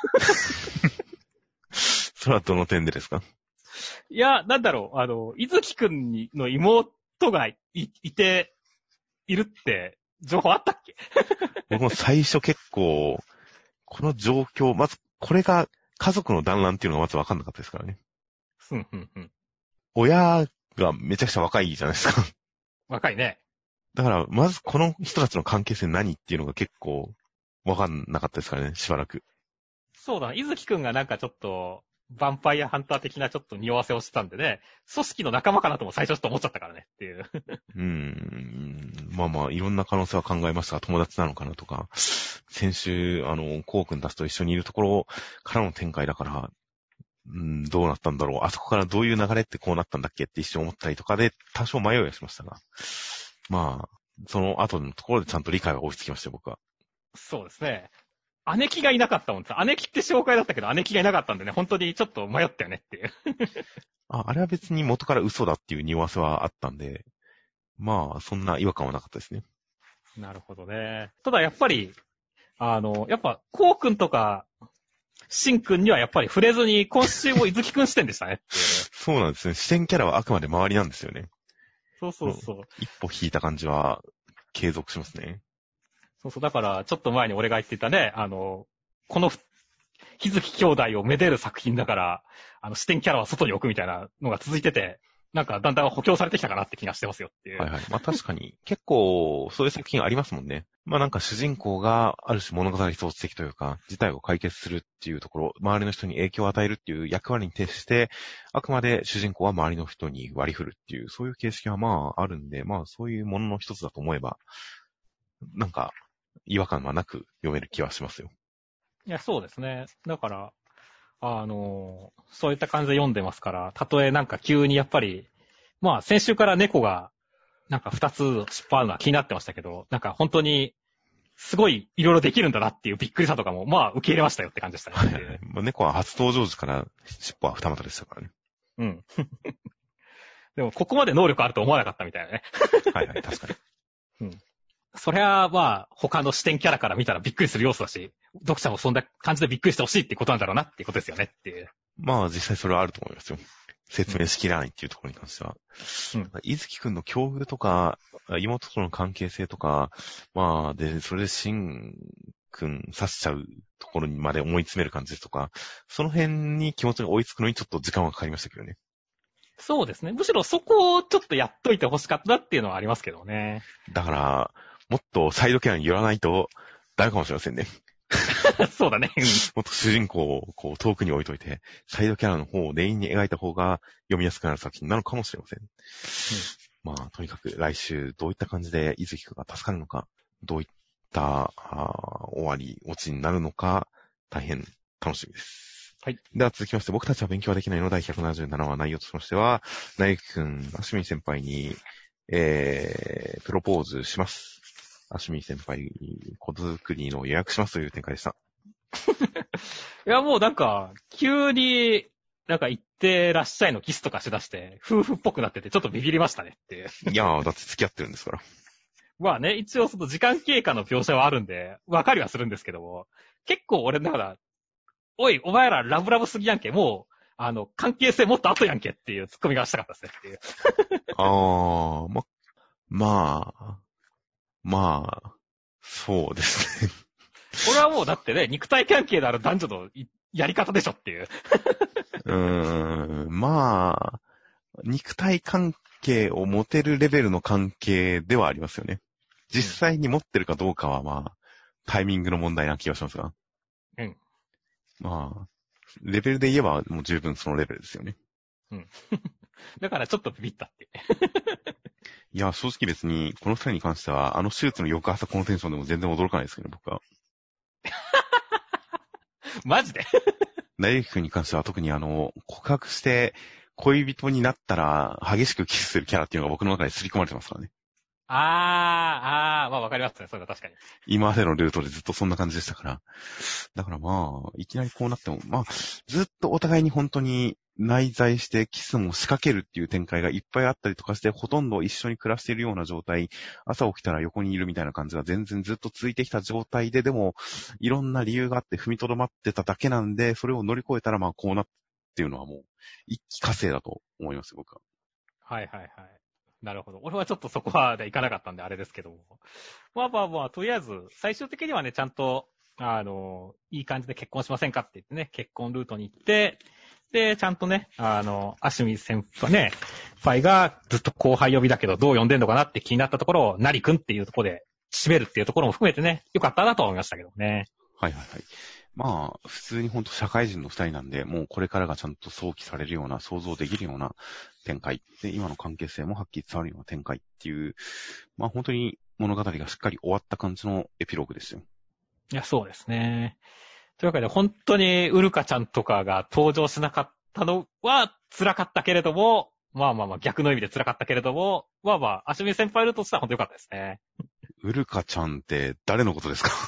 それはどの点でですか？ いや、なんだろう、あの、伊月くんにの妹がい、いて、いるって、情報あったっけ？ 僕も最初結構、この状況、まず、これが家族の団らんっていうのがまず分かんなかったですからね。 ふんふんふん。 親がめちゃくちゃ若いじゃないですか。 若いね。 だから、まずこの人たちの関係性何っていうのが結構分かんなかったですからね、しばらく。 そうだ、伊月くんがなんかちょっと、 ヴァンパイアハンター的なちょっと匂わせをしてたんでね、組織の仲間かなとも最初ちょっと思っちゃったからねっていう。 うーん。まあまあ、いろんな可能性は考えましたが、友達なのかなとか、先週、あの、コウ君たちと一緒にいるところからの展開だから、うん、どうなったんだろう。あそこからどういう流れってこうなったんだっけって一瞬思ったりとかで、多少迷いはしましたが。まあ、その後のところでちゃんと理解が追いつきましたよ、僕は。 そうですね。姉貴がいなかったもんさ。姉貴って紹介だったけど、姉貴がいなかったんでね、本当にちょっと迷ったよねっていう。 あ、あれは別に元から嘘だっていう匂わせはあったんで、まあ、そんな違和感はなかったですね。 なるほどね。ただやっぱり、あの、やっぱ、コウ君とか、シン君にはやっぱり触れずに、今週も伊月君視点でしたねっていう。 そうなんですね。視点キャラはあくまで周りなんですよね。 そうそうそう。 一歩引いた感じは継続しますね。 そうそう。だから、ちょっと前に俺が言っていたね、あの、この、日月兄弟をめでる作品だから、あの、視点キャラは外に置くみたいなのが続いてて、なんかだんだん補強されてきたかなって気がしてますよっていう。 はいはい。まあ確かに、結構、そういう作品ありますもんね。まあなんか主人公がある種物語創出的というか、事態を解決するっていうところ、周りの人に影響を与えるっていう役割に徹して、あくまで主人公は周りの人に割り振るっていう、そういう形式はまああるんで、まあそういうものの一つだと思えば、なんか、違和感はなく読める気はしますよ。 いや、そうですね。だから、あの、そういった感じで読んでますから、たとえなんか急にやっぱり、まあ先週から猫が、なんか二つ尻尾あるのは気になってましたけど、なんか本当に、すごいいろいろできるんだなっていうびっくりさとかも、まあ受け入れましたよって感じでしたね。 はいはいはい。まあ、猫は初登場時から尻尾は二股でしたからね。 うん。でもここまで能力あると思わなかったみたいなね。 はいはい、確かに。 うん。そりゃ、まあ、他の視点キャラから見たらびっくりする要素だし、読者もそんな感じでびっくりしてほしいってことなんだろうなっていうことですよねっていう。 まあ実際それはあると思いますよ。説明しきれないっていうところに関しては。うん。伊月くんの境遇とか、妹との関係性とか、まあ、で、それでシンくん刺しちゃうところにまで思い詰める感じとか、その辺に気持ちが追いつくのにちょっと時間はかかりましたけどね。 そうですね。むしろそこをちょっとやっといてほしかったっていうのはありますけどね。 だから、もっとサイドキャラに寄らないとダメかもしれませんね。 そうだね。 もっと主人公をこう遠くに置いといて、サイドキャラの方を念入りに描いた方が読みやすくなる作品なのかもしれません。うん、まあ、とにかく来週どういった感じで伊月くんが助かるのか、どういった終わり、オチになるのか、大変楽しみです。はい。では続きまして、僕たちは勉強はできないの第ひゃくななじゅうななわ内容としましては、なゆきくん、アシュミ先輩に、えー、プロポーズします。アシュミ先輩に子作りの予約しますという展開でした。 いや、もうなんか、急に、なんか行ってらっしゃいのキスとかしだして、夫婦っぽくなってて、ちょっとビビりましたねっていう。 いやー、だって付き合ってるんですから。 まあね、一応その時間経過の描写はあるんで、わかりはするんですけども、結構俺だから、おい、お前らラブラブすぎやんけ、もう、あの、関係性もっと後やんけっていうツッコミがしたかったですねっていう。 あー、ま、まあ、まあ、そうですね。 これはもうだってね、肉体関係のある男女のやり方でしょっていう。 うーん、まあ、肉体関係を持てるレベルの関係ではありますよね。実際に持ってるかどうかはまあ、タイミングの問題な気がしますが。 うん。 まあ、レベルで言えばもう十分そのレベルですよね。 うん。だからちょっとビビったって。 いや、正直別に、この二人に関しては、あの手術の翌朝このテンションでも全然驚かないですけどね、僕は。 マジでなゆきくんに関しては特にあの、告白して恋人になったら激しくキスするキャラっていうのが僕の中で刷り込まれてますからね。 あー、あー、まあわかりますね、それは確かに。 今までのルートでずっとそんな感じでしたから。だからまあ、いきなりこうなっても、まあ、ずっとお互いに本当に内在してキスも仕掛けるっていう展開がいっぱいあったりとかして、ほとんど一緒に暮らしているような状態、朝起きたら横にいるみたいな感じが全然ずっと続いてきた状態で、でも、いろんな理由があって踏みとどまってただけなんで、それを乗り越えたらまあこうなっていうのはもう、一気呵成だと思いますよ、僕は。 はいはいはい。なるほど。俺はちょっとそこまでいかなかったんであれですけども。まあまあまあ、とりあえず、最終的にはね、ちゃんと、あの、いい感じで結婚しませんかって言ってね、結婚ルートに行って、で、ちゃんとね、あの、アシュミ先輩ね、ファイがずっと後輩呼びだけどどう呼んでんのかなって気になったところを、なりくんっていうところで締めるっていうところも含めてね、よかったなと思いましたけどね。 はいはいはい。 まあ、普通にほんと社会人の二人なんで、もうこれからがちゃんと想起されるような、想像できるような展開。で、今の関係性もはっきり伝わるような展開っていう、まあ本当に物語がしっかり終わった感じのエピローグですよ。 いや、そうですね。というわけで、本当にウルカちゃんとかが登場しなかったのは辛かったけれども、まあまあまあ逆の意味で辛かったけれども、まあまあ、アシュミ先輩ルートとしては本当良かったですね。 ウルカちゃんって誰のことですか？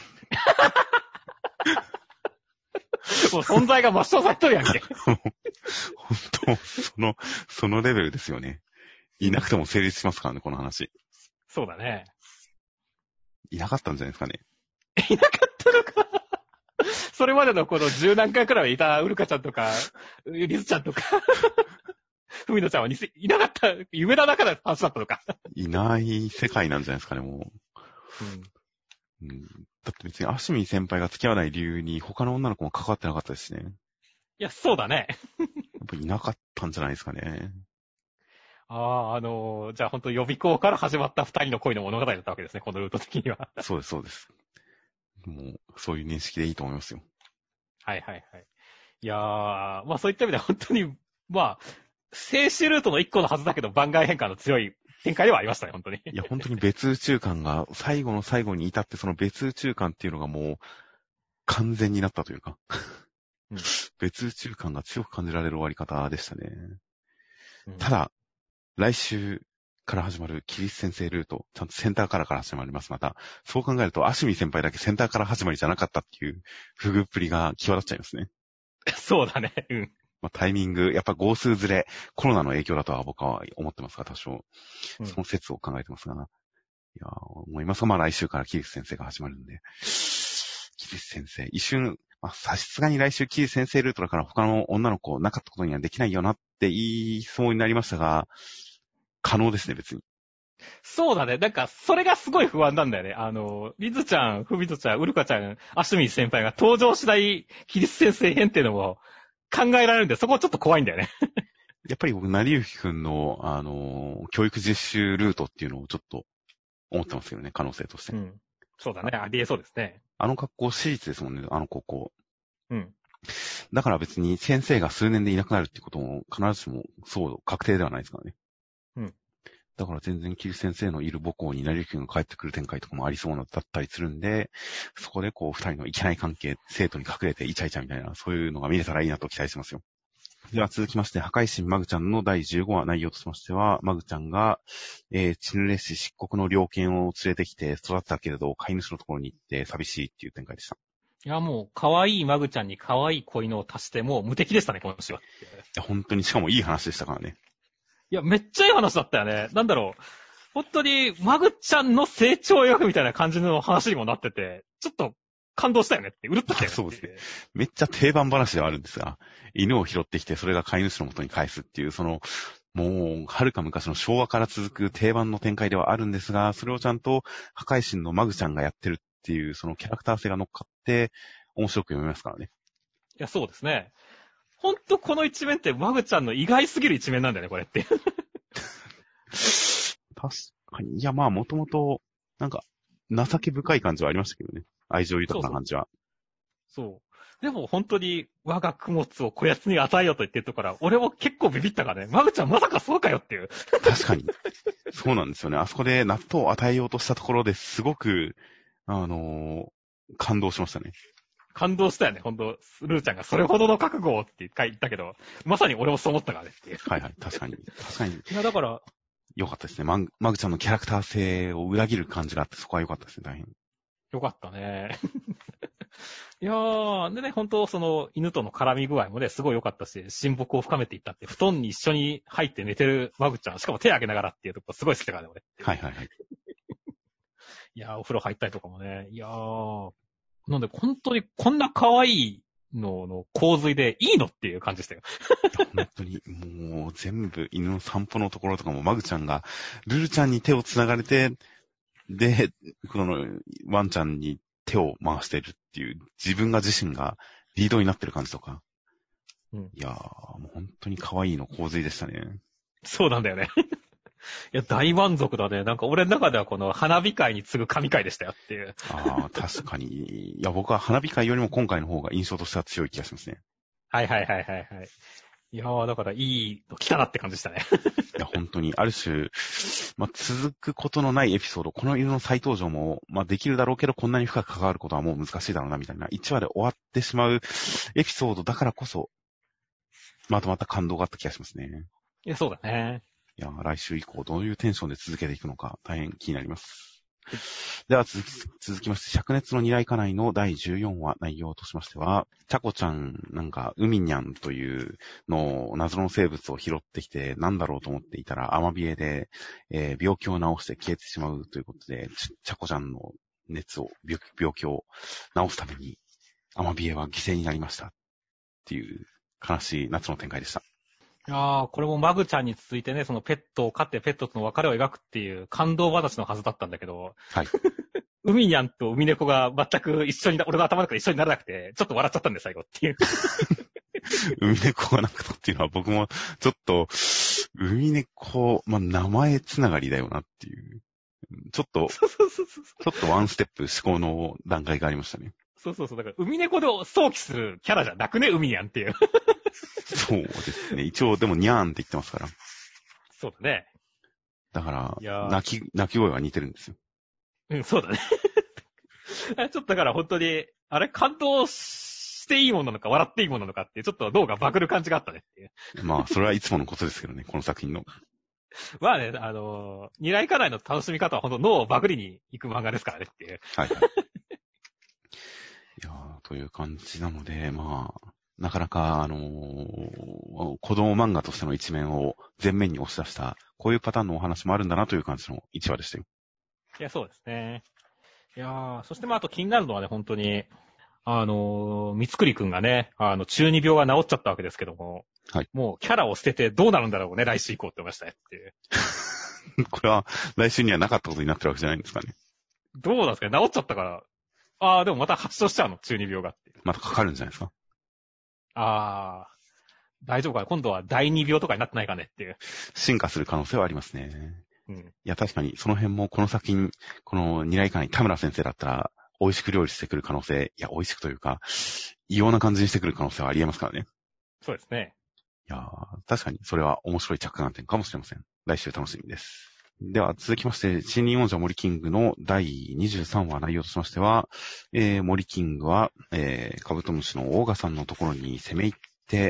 もう存在が抹消されとるやんけ。 本当、その、そのレベルですよね。いなくても成立しますからね、この話。 そうだね。 いなかったんじゃないですかね。 いなかったのか。それまでのこの十何回くらいいたウルカちゃんとか、リズちゃんとか、フミノちゃんはにせいなかった、夢の中の話だったのか。 いない世界なんじゃないですかね、もうん、 う。うん、だって別にアシミ先輩が付き合わない理由に他の女の子も関わってなかったですしね。 いや、そうだね。 やっぱいなかったんじゃないですかね。 ああ、あのー、じゃあ本当予備校から始まった二人の恋の物語だったわけですね、このルート的には。 そうです、そうです。もう、そういう認識でいいと思いますよ。 はいはいはい。いやー、まあそういった意味では本当に、まあ、静止ルートの一個のはずだけど番外変化の強い展開ではありましたね、本当に。 いや、本当に別宇宙感が、最後の最後に至ってその別宇宙感っていうのがもう、完全になったというか、 うん、 別宇宙感が強く感じられる終わり方でしたね。 うん、 ただ、来週から始まるキリス先生ルート、ちゃんとセンターからから始まります。また、そう考えると、アシミ先輩だけセンターから始まりじゃなかったっていう不遇っぷりが際立っちゃいますね。 そうだね。うん。 まあ、タイミング、やっぱ号数ずれ、コロナの影響だとは僕は思ってますが、多少。 うん、 その説を考えてますが、いやー、思いますが、まあ来週からキリス先生が始まるんで。キリス先生、一瞬、まあ、さすがに来週キリス先生ルートだから他の女の子なかったことにはできないよなって言いそうになりましたが、可能ですね、別に。 そうだね。なんか、それがすごい不安なんだよね。あの、リズちゃん、フミトちゃん、ウルカちゃん、アシュミ先輩が登場しないキリス先生編っていうのも考えられるんで、そこはちょっと怖いんだよね。 やっぱり僕、成幸くんの、あのー、教育実習ルートっていうのをちょっと思ってますけどね、可能性として。 うん。そうだね。ありえそうですね。 あの学校私立ですもんね、あの高校。 うん。 だから別に先生が数年でいなくなるっていうことも必ずしもそう確定ではないですからね。 うん。 だから全然キリス先生のいる母校に成幸くんが帰ってくる展開とかもありそうなだったりするんで、そこでこう二人のいけない関係、生徒に隠れてイチャイチャみたいな、そういうのが見れたらいいなと期待してますよ。では続きまして、破壊神マグちゃんのだいじゅうごわ内容としましては、マグちゃんが、えー、チヌレ氏漆黒の猟犬を連れてきて育てたけれど、飼い主のところに行って寂しいっていう展開でした。 いや、もう、可愛いマグちゃんに可愛い子犬を足して、もう無敵でしたね、この詩は。いや、本当に、しかもいい話でしたからね。 いや、めっちゃいい話だったよね。なんだろう。本当に、マグちゃんの成長を描くみたいな感じの話にもなってて、ちょっと感動したよねって、うるっときたよね。 そうですね。めっちゃ定番話ではあるんですが、犬を拾ってきて、それが飼い主の元に返すっていう、その、もう、遥か昔の昭和から続く定番の展開ではあるんですが、それをちゃんと破壊神のマグちゃんがやってるっていう、そのキャラクター性が乗っかって、面白く読めますからね。 いや、そうですね。ほんとこの一面ってマグちゃんの意外すぎる一面なんだよね、これって。 確かに。いや、まあ、もともと、なんか、情け深い感じはありましたけどね。愛情豊かな感じは。 そうそう。そう。でも本当に我が供物をこやつに与えようと言ってるとから、俺も結構ビビったからね。マグちゃんまさかそうかよっていう。 確かに。そうなんですよね。あそこで納豆を与えようとしたところですごく、あのー、感動しましたね。 感動したよね、ほんと。ルーちゃんがそれほどの覚悟をって言ったけど、まさに俺もそう思ったからねっていう。 はいはい、確かに。確かに。 いや、だから、 良かったですね。マグ、マグちゃんのキャラクター性を裏切る感じがあって、そこは良かったですね、大変。 よかったね。いやー、でね、ほんとその犬との絡み具合もね、すごい良かったし、親睦を深めていったって、布団に一緒に入って寝てるマグちゃん、しかも手挙げながらっていうとこすごい好きだからね、俺。 はいはいはい。 いやー、お風呂入ったりとかもね。いやー、なんで本当にこんな可愛いのの洪水でいいのっていう感じでしたよ。 本当に、もう全部犬の散歩のところとかもマグちゃんが、ルルちゃんに手を繋がれて、で、このワンちゃんに手を回してるっていう、自分が自身がリードになってる感じとか。 うん、 いやー、もう本当に可愛いの洪水でしたね。 そうなんだよね。 や、大満足だね。なんか俺の中ではこの花火会に次ぐ神会でしたよっていう。 ああ、確かに。いや、僕は花火会よりも今回の方が印象としては強い気がしますね。 はいはいはいはいはい。いやー、だからいいの来たなって感じでしたね。 いや、本当に、ある種、まあ、続くことのないエピソード、この犬の再登場も、まあ、できるだろうけど、こんなに深く関わることはもう難しいだろうな、みたいな、いちわで終わってしまうエピソードだからこそ、まとまった感動があった気がしますね。 いや、そうだね。 いや、来週以降どういうテンションで続けていくのか、大変気になります。では続き、続きまして、灼熱の二来家内のだいじゅうよんわ内容としましては、チャコちゃん、なんか、海にゃんというの謎の生物を拾ってきて、なんだろうと思っていたら、アマビエで、えー病気を治して消えてしまうということで、チチャコちゃんの熱を、病病気を治すために、アマビエは犠牲になりました。っていう悲しい夏の展開でした。 いやー、これもマグちゃんに続いてね、そのペットを飼ってペットとの別れを描くっていう感動話のはずだったんだけど、 はい。 海にゃんと海猫が全く一緒にな、俺の頭の中で一緒にならなくて、ちょっと笑っちゃったんで、最後っていう。 海猫がなくたっていうのは僕もちょっと、海猫、まあ、名前つながりだよなっていう。ちょっと、 そうそうそうそう。 ちょっとワンステップ思考の段階がありましたね。 そうそうそう。だから、海猫で想起するキャラじゃなくね、海にゃんっていう。 そうですね。一応でもニャーンって言ってますから。 そうだね。 だかいやーら、泣き、泣き声は似てるんですよ。 うん、そうだね。ちょっとだから本当に、あれ、感動していいものなのか、笑っていいものなのかっていう、ちょっと脳がバグる感じがあったねっていう。 まあ、それはいつものことですけどね、この作品の。 まあね、あのー、二来家内の楽しみ方は本当脳をバグりに行く漫画ですからねっていう。 はいはい。いやー、という感じなので、まあ、なかなか、あのー、子供漫画としての一面を前面に押し出した、こういうパターンのお話もあるんだなという感じの一話でしたよ。 いや、そうですね。いやー、そしてまああと気になるのはね、本当に、あのー、三つくりくんがね、あの、中二病が治っちゃったわけですけども、 はい。 もうキャラを捨ててどうなるんだろうね、来週以降って思いましたねっていう。 これは来週にはなかったことになってるわけじゃないんですかね。 どうなんですかね、治っちゃったから。あー、でもまた発症しちゃうの、中二病がっていう。 またかかるんじゃないですか。 あー、大丈夫かな、今度は第二病とかになってないかねっていう。 進化する可能性はありますね。 うん。 いや、確かに、その辺もこの作品、この二来家に田村先生だったら、美味しく料理してくる可能性、いや、美味しくというか、異様な感じにしてくる可能性はあり得ますからね。 そうですね。 いやー、確かに、それは面白い着眼点かもしれません。来週楽しみです。では、続きまして、新任王者森キングのだいにじゅうさんわ内容としましては、えー、森キングは、えー、カブトムシのオーガさんのところに攻め入って、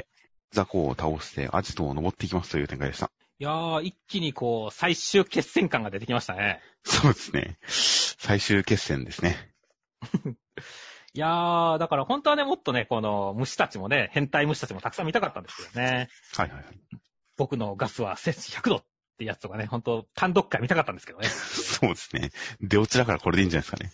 ザコを倒してアジトを登っていきますという展開でした。 いやー、一気にこう、最終決戦感が出てきましたね。 そうですね。最終決戦ですね。 いやー、だから本当はね、もっとね、この虫たちもね、変態虫たちもたくさん見たかったんですけどね。 はいはいはい。 僕のガスは摂氏ひゃくどってやつとかね、本当単独会見たかったんですけどね。 そうですね。出落ちだからこれでいいんじゃないですかね。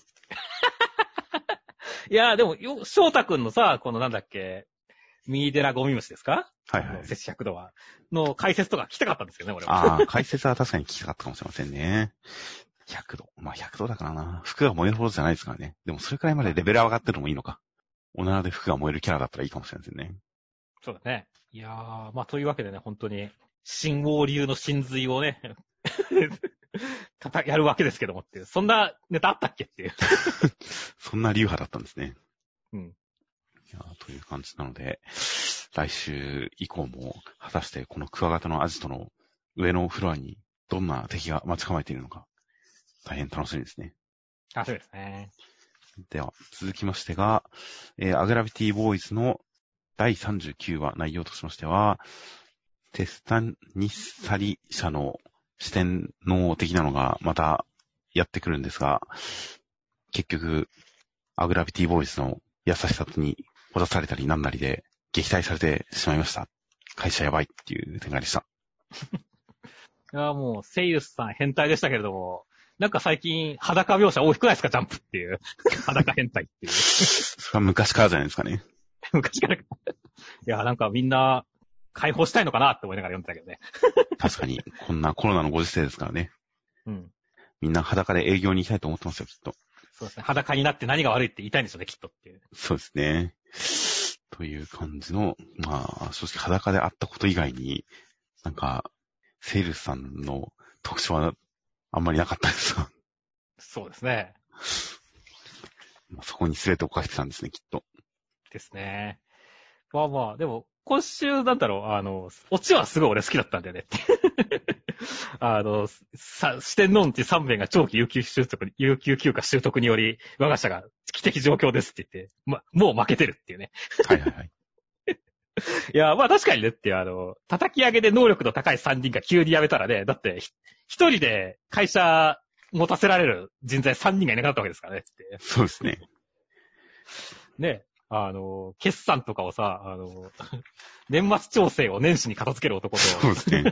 いやー、でも、よ、翔太くんのさ、このなんだっけ、ミーデラゴミムシですか？ はいはい。 摂氏ひゃくどは。の解説とか聞きたかったんですけどね、俺は。 ああ、解説は確かに聞きたかったかもしれませんね。ひゃくど。まあひゃくどだからな。服が燃えるほどじゃないですからね。でもそれくらいまでレベル上がってるのもいいのか。おならで服が燃えるキャラだったらいいかもしれませんね。 そうだね。いやー、まあというわけでね、本当に、新王流の真髄をね、たた、やるわけですけどもっていう。そんなネタあったっけっていう。 そんな流派だったんですね。 うん。 いやという感じなので、来週以降も、果たしてこのクワガタのアジトの上のフロアにどんな敵が待ち構えているのか、大変楽しみですね。 あ、そうですね。 では、続きましてが、えー、アグラビティボーイズのだいさんじゅうきゅうわ内容としましては、テスタニッサリ社の四天王的なのがまたやってくるんですが、結局、アグラビティボーイズの優しさにほだされたりなんなりで撃退されてしまいました。会社やばいっていう展開でした。 いや、もう、セイルスさん変態でしたけれども、なんか最近裸描写多くないですか、ジャンプっていう。裸変態っていう。 それは昔からじゃないですかね。 昔から。いや、なんかみんな解放したいのかなって思いながら読んでたけどね。 確かに、こんなコロナのご時世ですからね。 うん。 みんな裸で営業に行きたいと思ってますよ、きっと。 そうですね。裸になって何が悪いって言いたいんでしょうね、きっとっていう。 そうですね。という感じの、まあ、正直裸であったこと以外に、なんか、セールスさんの特徴はあんまりなかったですが。 そうですね。 そこに全てをかけてたんですね、きっと。 ですね。まあまあ、でも、今週なんだろう、あの、オチはすごい俺好きだったんだよねって。あの、さ、四天王ってさん名が長期有給習得、有給休暇習得により、我が社が危機的状況ですって言って、ま、もう負けてるっていうね。 はいはいはい。 いや、まあ確かにねっていう、あの、叩き上げで能力の高いさんにんが急に辞めたらね、だって、一人で会社持たせられる人材さんにんがいなくなったわけですからねって。 そうですね。 ね、あの、決算とかをさ、あの、年末調整を年始に片付ける男と、 そうですね。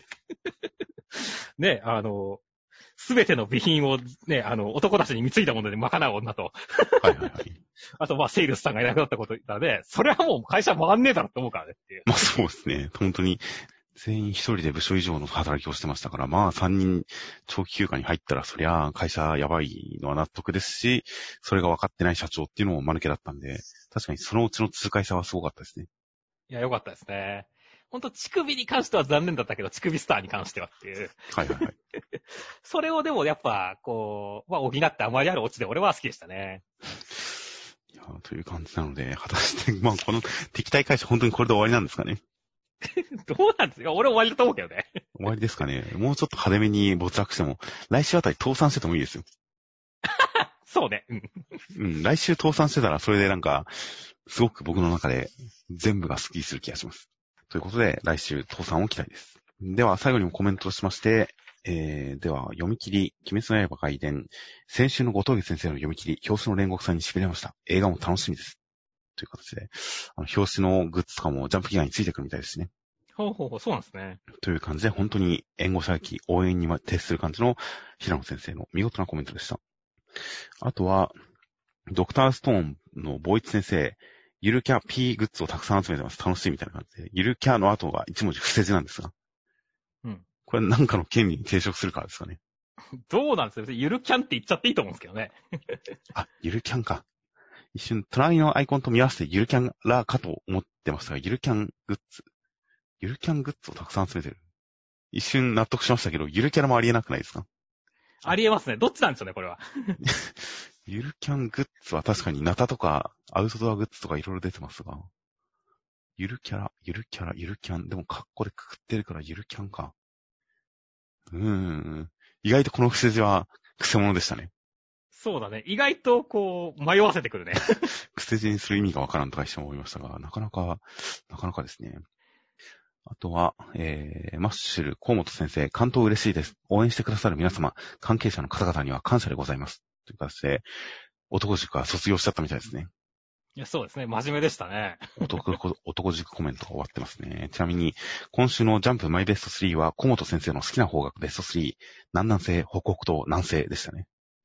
ね、あの、すべての備品をね、あの、男たちに貢いだもので賄う女と、 はいはいはい。 あと、まあ、セールスさんがいなくなったことだね、それはもう会社回んねえだろって思うからねっていう。 まあそうですね。本当に、全員一人で部署以上の働きをしてましたから、まあ三人長期休暇に入ったら、そりゃ会社やばいのは納得ですし、それが分かってない社長っていうのも間抜けだったんで、確かにそのうちの痛快さはすごかったですね。 いや、よかったですね。ほんと、乳首に関しては残念だったけど、乳首スターに関してはっていう。 はいはいはい。 それをでもやっぱ、こう、まあ、補ってあまりあるオチで俺は好きでしたね。 いやという感じなので、果たして、まあこの敵対会社本当にこれで終わりなんですかね。 どうなんですか？俺終わりだと思うけどね。 終わりですかね。もうちょっと派手めに没落しても、来週あたり倒産しててもいいですよ。 そうね。うん。 うん、来週倒産してたら、それでなんか、すごく僕の中で全部がスッキリする気がします。ということで、来週倒産を期待です。では、最後にもコメントとしまして、えー、では、読み切り、鬼滅の刃外伝、先週の後藤家先生の読み切り、表紙の煉獄さんに痺れました。映画も楽しみです。という形で、あの表紙のグッズとかもジャンプギガについてくるみたいですね。 ほうほうほう、そうなんですね。 という感じで、本当に援護射撃、応援に徹する感じの平野先生の見事なコメントでした。あとは、ドクターストーンのボイツ先生、ゆるキャ P グッズをたくさん集めてます。楽しいみたいな感じで。ゆるキャの後が一文字伏せ字なんですが。 うん。 これなんかの権利に抵触するからですかね。 どうなんですか？ゆるキャンって言っちゃっていいと思うんですけどね。 あ、ゆるキャンか。一瞬、隣のアイコンと見合わせてゆるキャンラーかと思ってましたが、ゆるキャングッズ。ゆるキャングッズをたくさん集めてる。一瞬納得しましたけど、ゆるキャラもありえなくないですか？ ありえますね。どっちなんでしょうね、これは。 ゆるキャングッズは確かにナタとかアウトドアグッズとかいろいろ出てますが、ゆるキャラ、ゆるキャラ、ゆるキャン。でもカッコでくくってるからゆるキャンか。うーん。意外とこの伏せ字は癖者でしたね。 そうだね。意外と、こう、迷わせてくるね。 癖字にする意味がわからんとか一瞬思いましたが、なかなか、なかなかですね。あとは、えー、マッシュル、河本先生、関東嬉しいです。応援してくださる皆様、関係者の方々には感謝でございます。という形で、男塾は卒業しちゃったみたいですね。 いや、そうですね。真面目でしたね。 男、男塾コメントが終わってますね。ちなみに、今週のジャンプマイベストスリーは、河本先生の好きな方角ベストスリー、南南西、北北東、南西でしたね。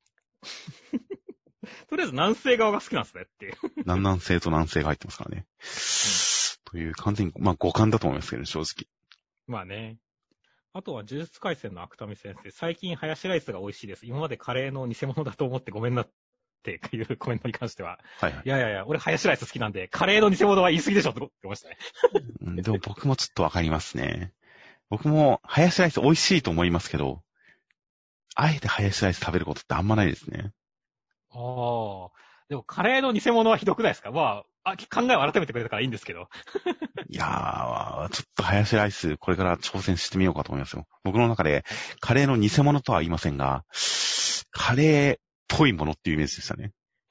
とりあえず南西側が好きなんですねっていう。 南南西と南西が入ってますからね。うん、という完全に、まあ五感だと思いますけどね、正直。 まあね。あとは、呪術廻戦の芥見先生、最近ハヤシライスが美味しいです。今までカレーの偽物だと思ってごめんなっていうコメントに関しては。 はいはい。 いやいやいや、俺ハヤシライス好きなんで、カレーの偽物は言い過ぎでしょって思いましたね。 うん、でも僕もちょっとわかりますね。僕もハヤシライス美味しいと思いますけど、あえてハヤシライス食べることってあんまないですね。 ああ。でもカレーの偽物はひどくないですか？まあ、あ考えを改めてくれたからいいんですけど。 いやー、ちょっとハヤシライス、これから挑戦してみようかと思いますよ。僕の中で、カレーの偽物とは言いませんが、カレーっぽいものっていうイメージでしたね。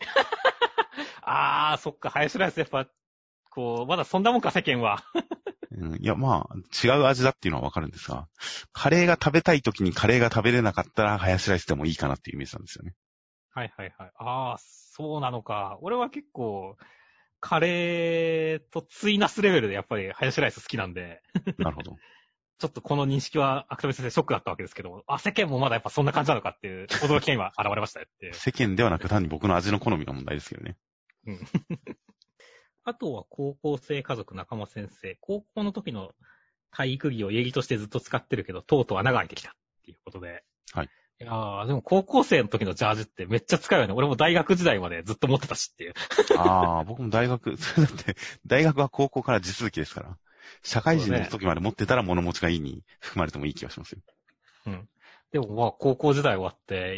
あー、そっか、ハヤシライスやっぱ、こう、まだそんなもんか、世間は。 うん、いや、まあ、違う味だっていうのはわかるんですが、カレーが食べたい時にカレーが食べれなかったら、ハヤシライスでもいいかなっていうイメージなんですよね。 はいはいはい。あー、そうなのか。俺は結構、カレーとツイナスレベルでやっぱりハヤシライス好きなんで。 なるほど。 ちょっとこの認識は、芥見先生ショックだったわけですけど、あ、世間もまだやっぱそんな感じなのかっていう、驚きが今現れましたよって。 世間ではなく単に僕の味の好みの問題ですけどね。 うん。あとは高校生家族仲間先生。高校の時の体育着を家着としてずっと使ってるけど、とうとう穴が開いてきたっていうことで。 はい。 いやー、でも高校生の時のジャージってめっちゃ使うよね。俺も大学時代までずっと持ってたしっていう。 ああ、僕も大学、それだって、大学は高校から地続きですから、社会人の時まで持ってたら物持ちがいいに含まれてもいい気がしますよ。 うん。 でもまあ、高校時代終わって、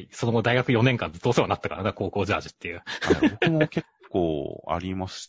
その後大学よねんかんずっとお世話になったからな、高校ジャージっていう。 僕も結構ありました。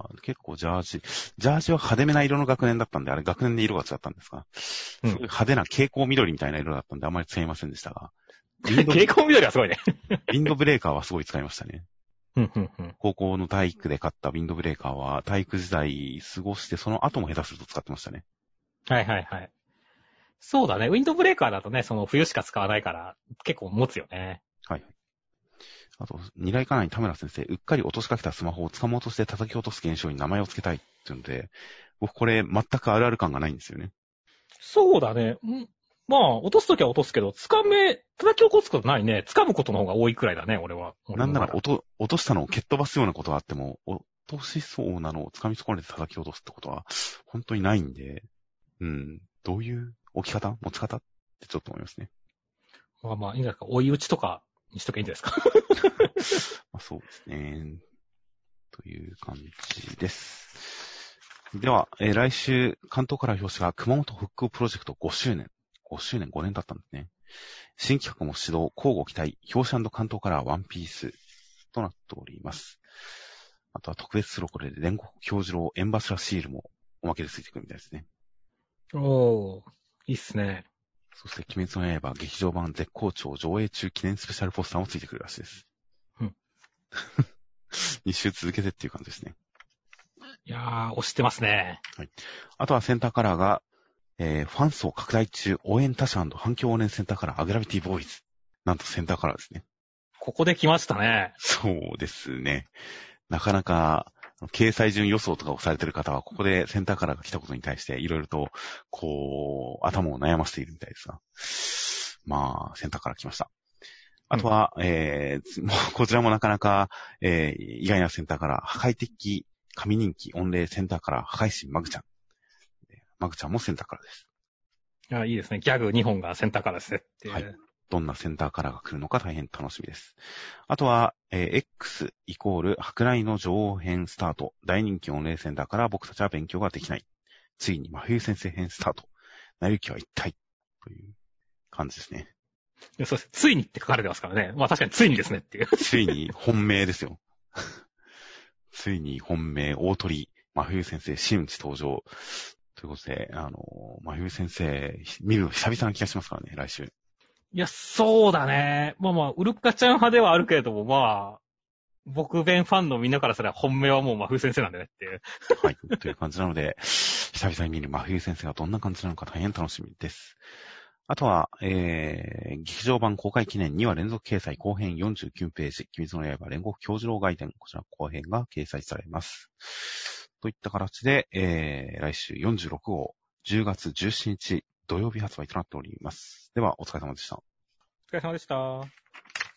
結構ジャージ、ジャージは派手めな色の学年だったんで、あれ学年で色が違ったんですか、うん、すごい派手な蛍光緑みたいな色だったんであんまり使いませんでしたが。 蛍光緑はすごいね。 ウィンドブレーカーはすごい使いましたね。 うんうんうん、 高校の体育で買ったウィンドブレーカーは体育時代過ごしてその後も下手すると使ってましたね。 はいはいはい。そうだね。ウィンドブレーカーだとね、その冬しか使わないから結構持つよね。 はい。あと、二来家内田村先生、うっかり落としかけたスマホを掴もうとして叩き落とす現象に名前を付けたいっていうので、僕これ全くあるある感がないんですよね。 そうだね。んまあ、落とすときは落とすけど、掴め、叩き起こすことないね。掴むことの方が多いくらいだね、俺は。俺なんなら落と、落としたのを蹴っ飛ばすようなことがあっても、落としそうなのを掴み損ねて叩き落とすってことは、本当にないんで、うん、どういう置き方持ち方ってちょっと思いますね。 まあまあ、いいんじゃないですか。追い打ちとかにしとけばいいんじゃないですか。 まあ、そうですね。という感じです。では、えー、来週、関東から表紙が熊本復興プロジェクトごしゅうねん。ごしゅうねん、ごねん経ったんですね。新企画も始動、交互期待、表紙&関東カラーワンピースとなっております。あとは特別スロコレで煉獄教授郎エンバスラシールもおまけでついてくるみたいですね。 おー、いいっすね。 そして鬼滅の刃劇場版絶好調上映中記念スペシャルポスターもついてくるらしいです。 うん。 に週続けてっていう感じですね。 いやー、押してますね。 はい。あとはセンターカラーが、えー、ファン層拡大中応援他社&反響応援センターカラーアグラビティボーイズ。なんとセンターカラーですね。 ここで来ましたね。 そうですね。なかなか、掲載順予想とかをされている方は、ここでセンターカラーが来たことに対して、いろいろと、こう、頭を悩ませているみたいですが。まあ、センターカラー来ました。あとは、うん、えー、もうこちらもなかなか、えー、意外なセンターカラー、破壊的、神人気、御礼センターカラー、破壊神マグちゃん。マグちゃんもセンターカラーです。 いや、いいですね。ギャグにほんがセンターカラーですねっていう。 はい。どんなセンターカラーが来るのか大変楽しみです。あとは、えー、X イコール白雷の女王編スタート。大人気御礼センターから僕たちは勉強ができない。ついに真冬先生編スタート。なゆきは一体という感じですね。 いや、そうです。ついにって書かれてますからね。まあ確かについにですねっていう。 ついに本命ですよ。ついに本命、大鳥、真冬先生、真打ち登場。ということで、あの、真冬先生、見るの久々な気がしますからね、来週。 いや、そうだね。まあまあ、ウルカちゃん派ではあるけれども、まあ、僕弁ファンのみんなからすれば本命はもう真冬先生なんだねっていう。 はい。という感じなので、久々に見る真冬先生がどんな感じなのか大変楽しみです。あとは、えー、劇場版公開記念には連続掲載後編よんじゅうきゅうページ、鬼滅の刃煉獄教授郎外伝、こちら後編が掲載されます。といった形で、えー、来週よんじゅうろく号、じゅうがつじゅうしちにち土曜日発売となっております。では、お疲れ様でした。 お疲れ様でした。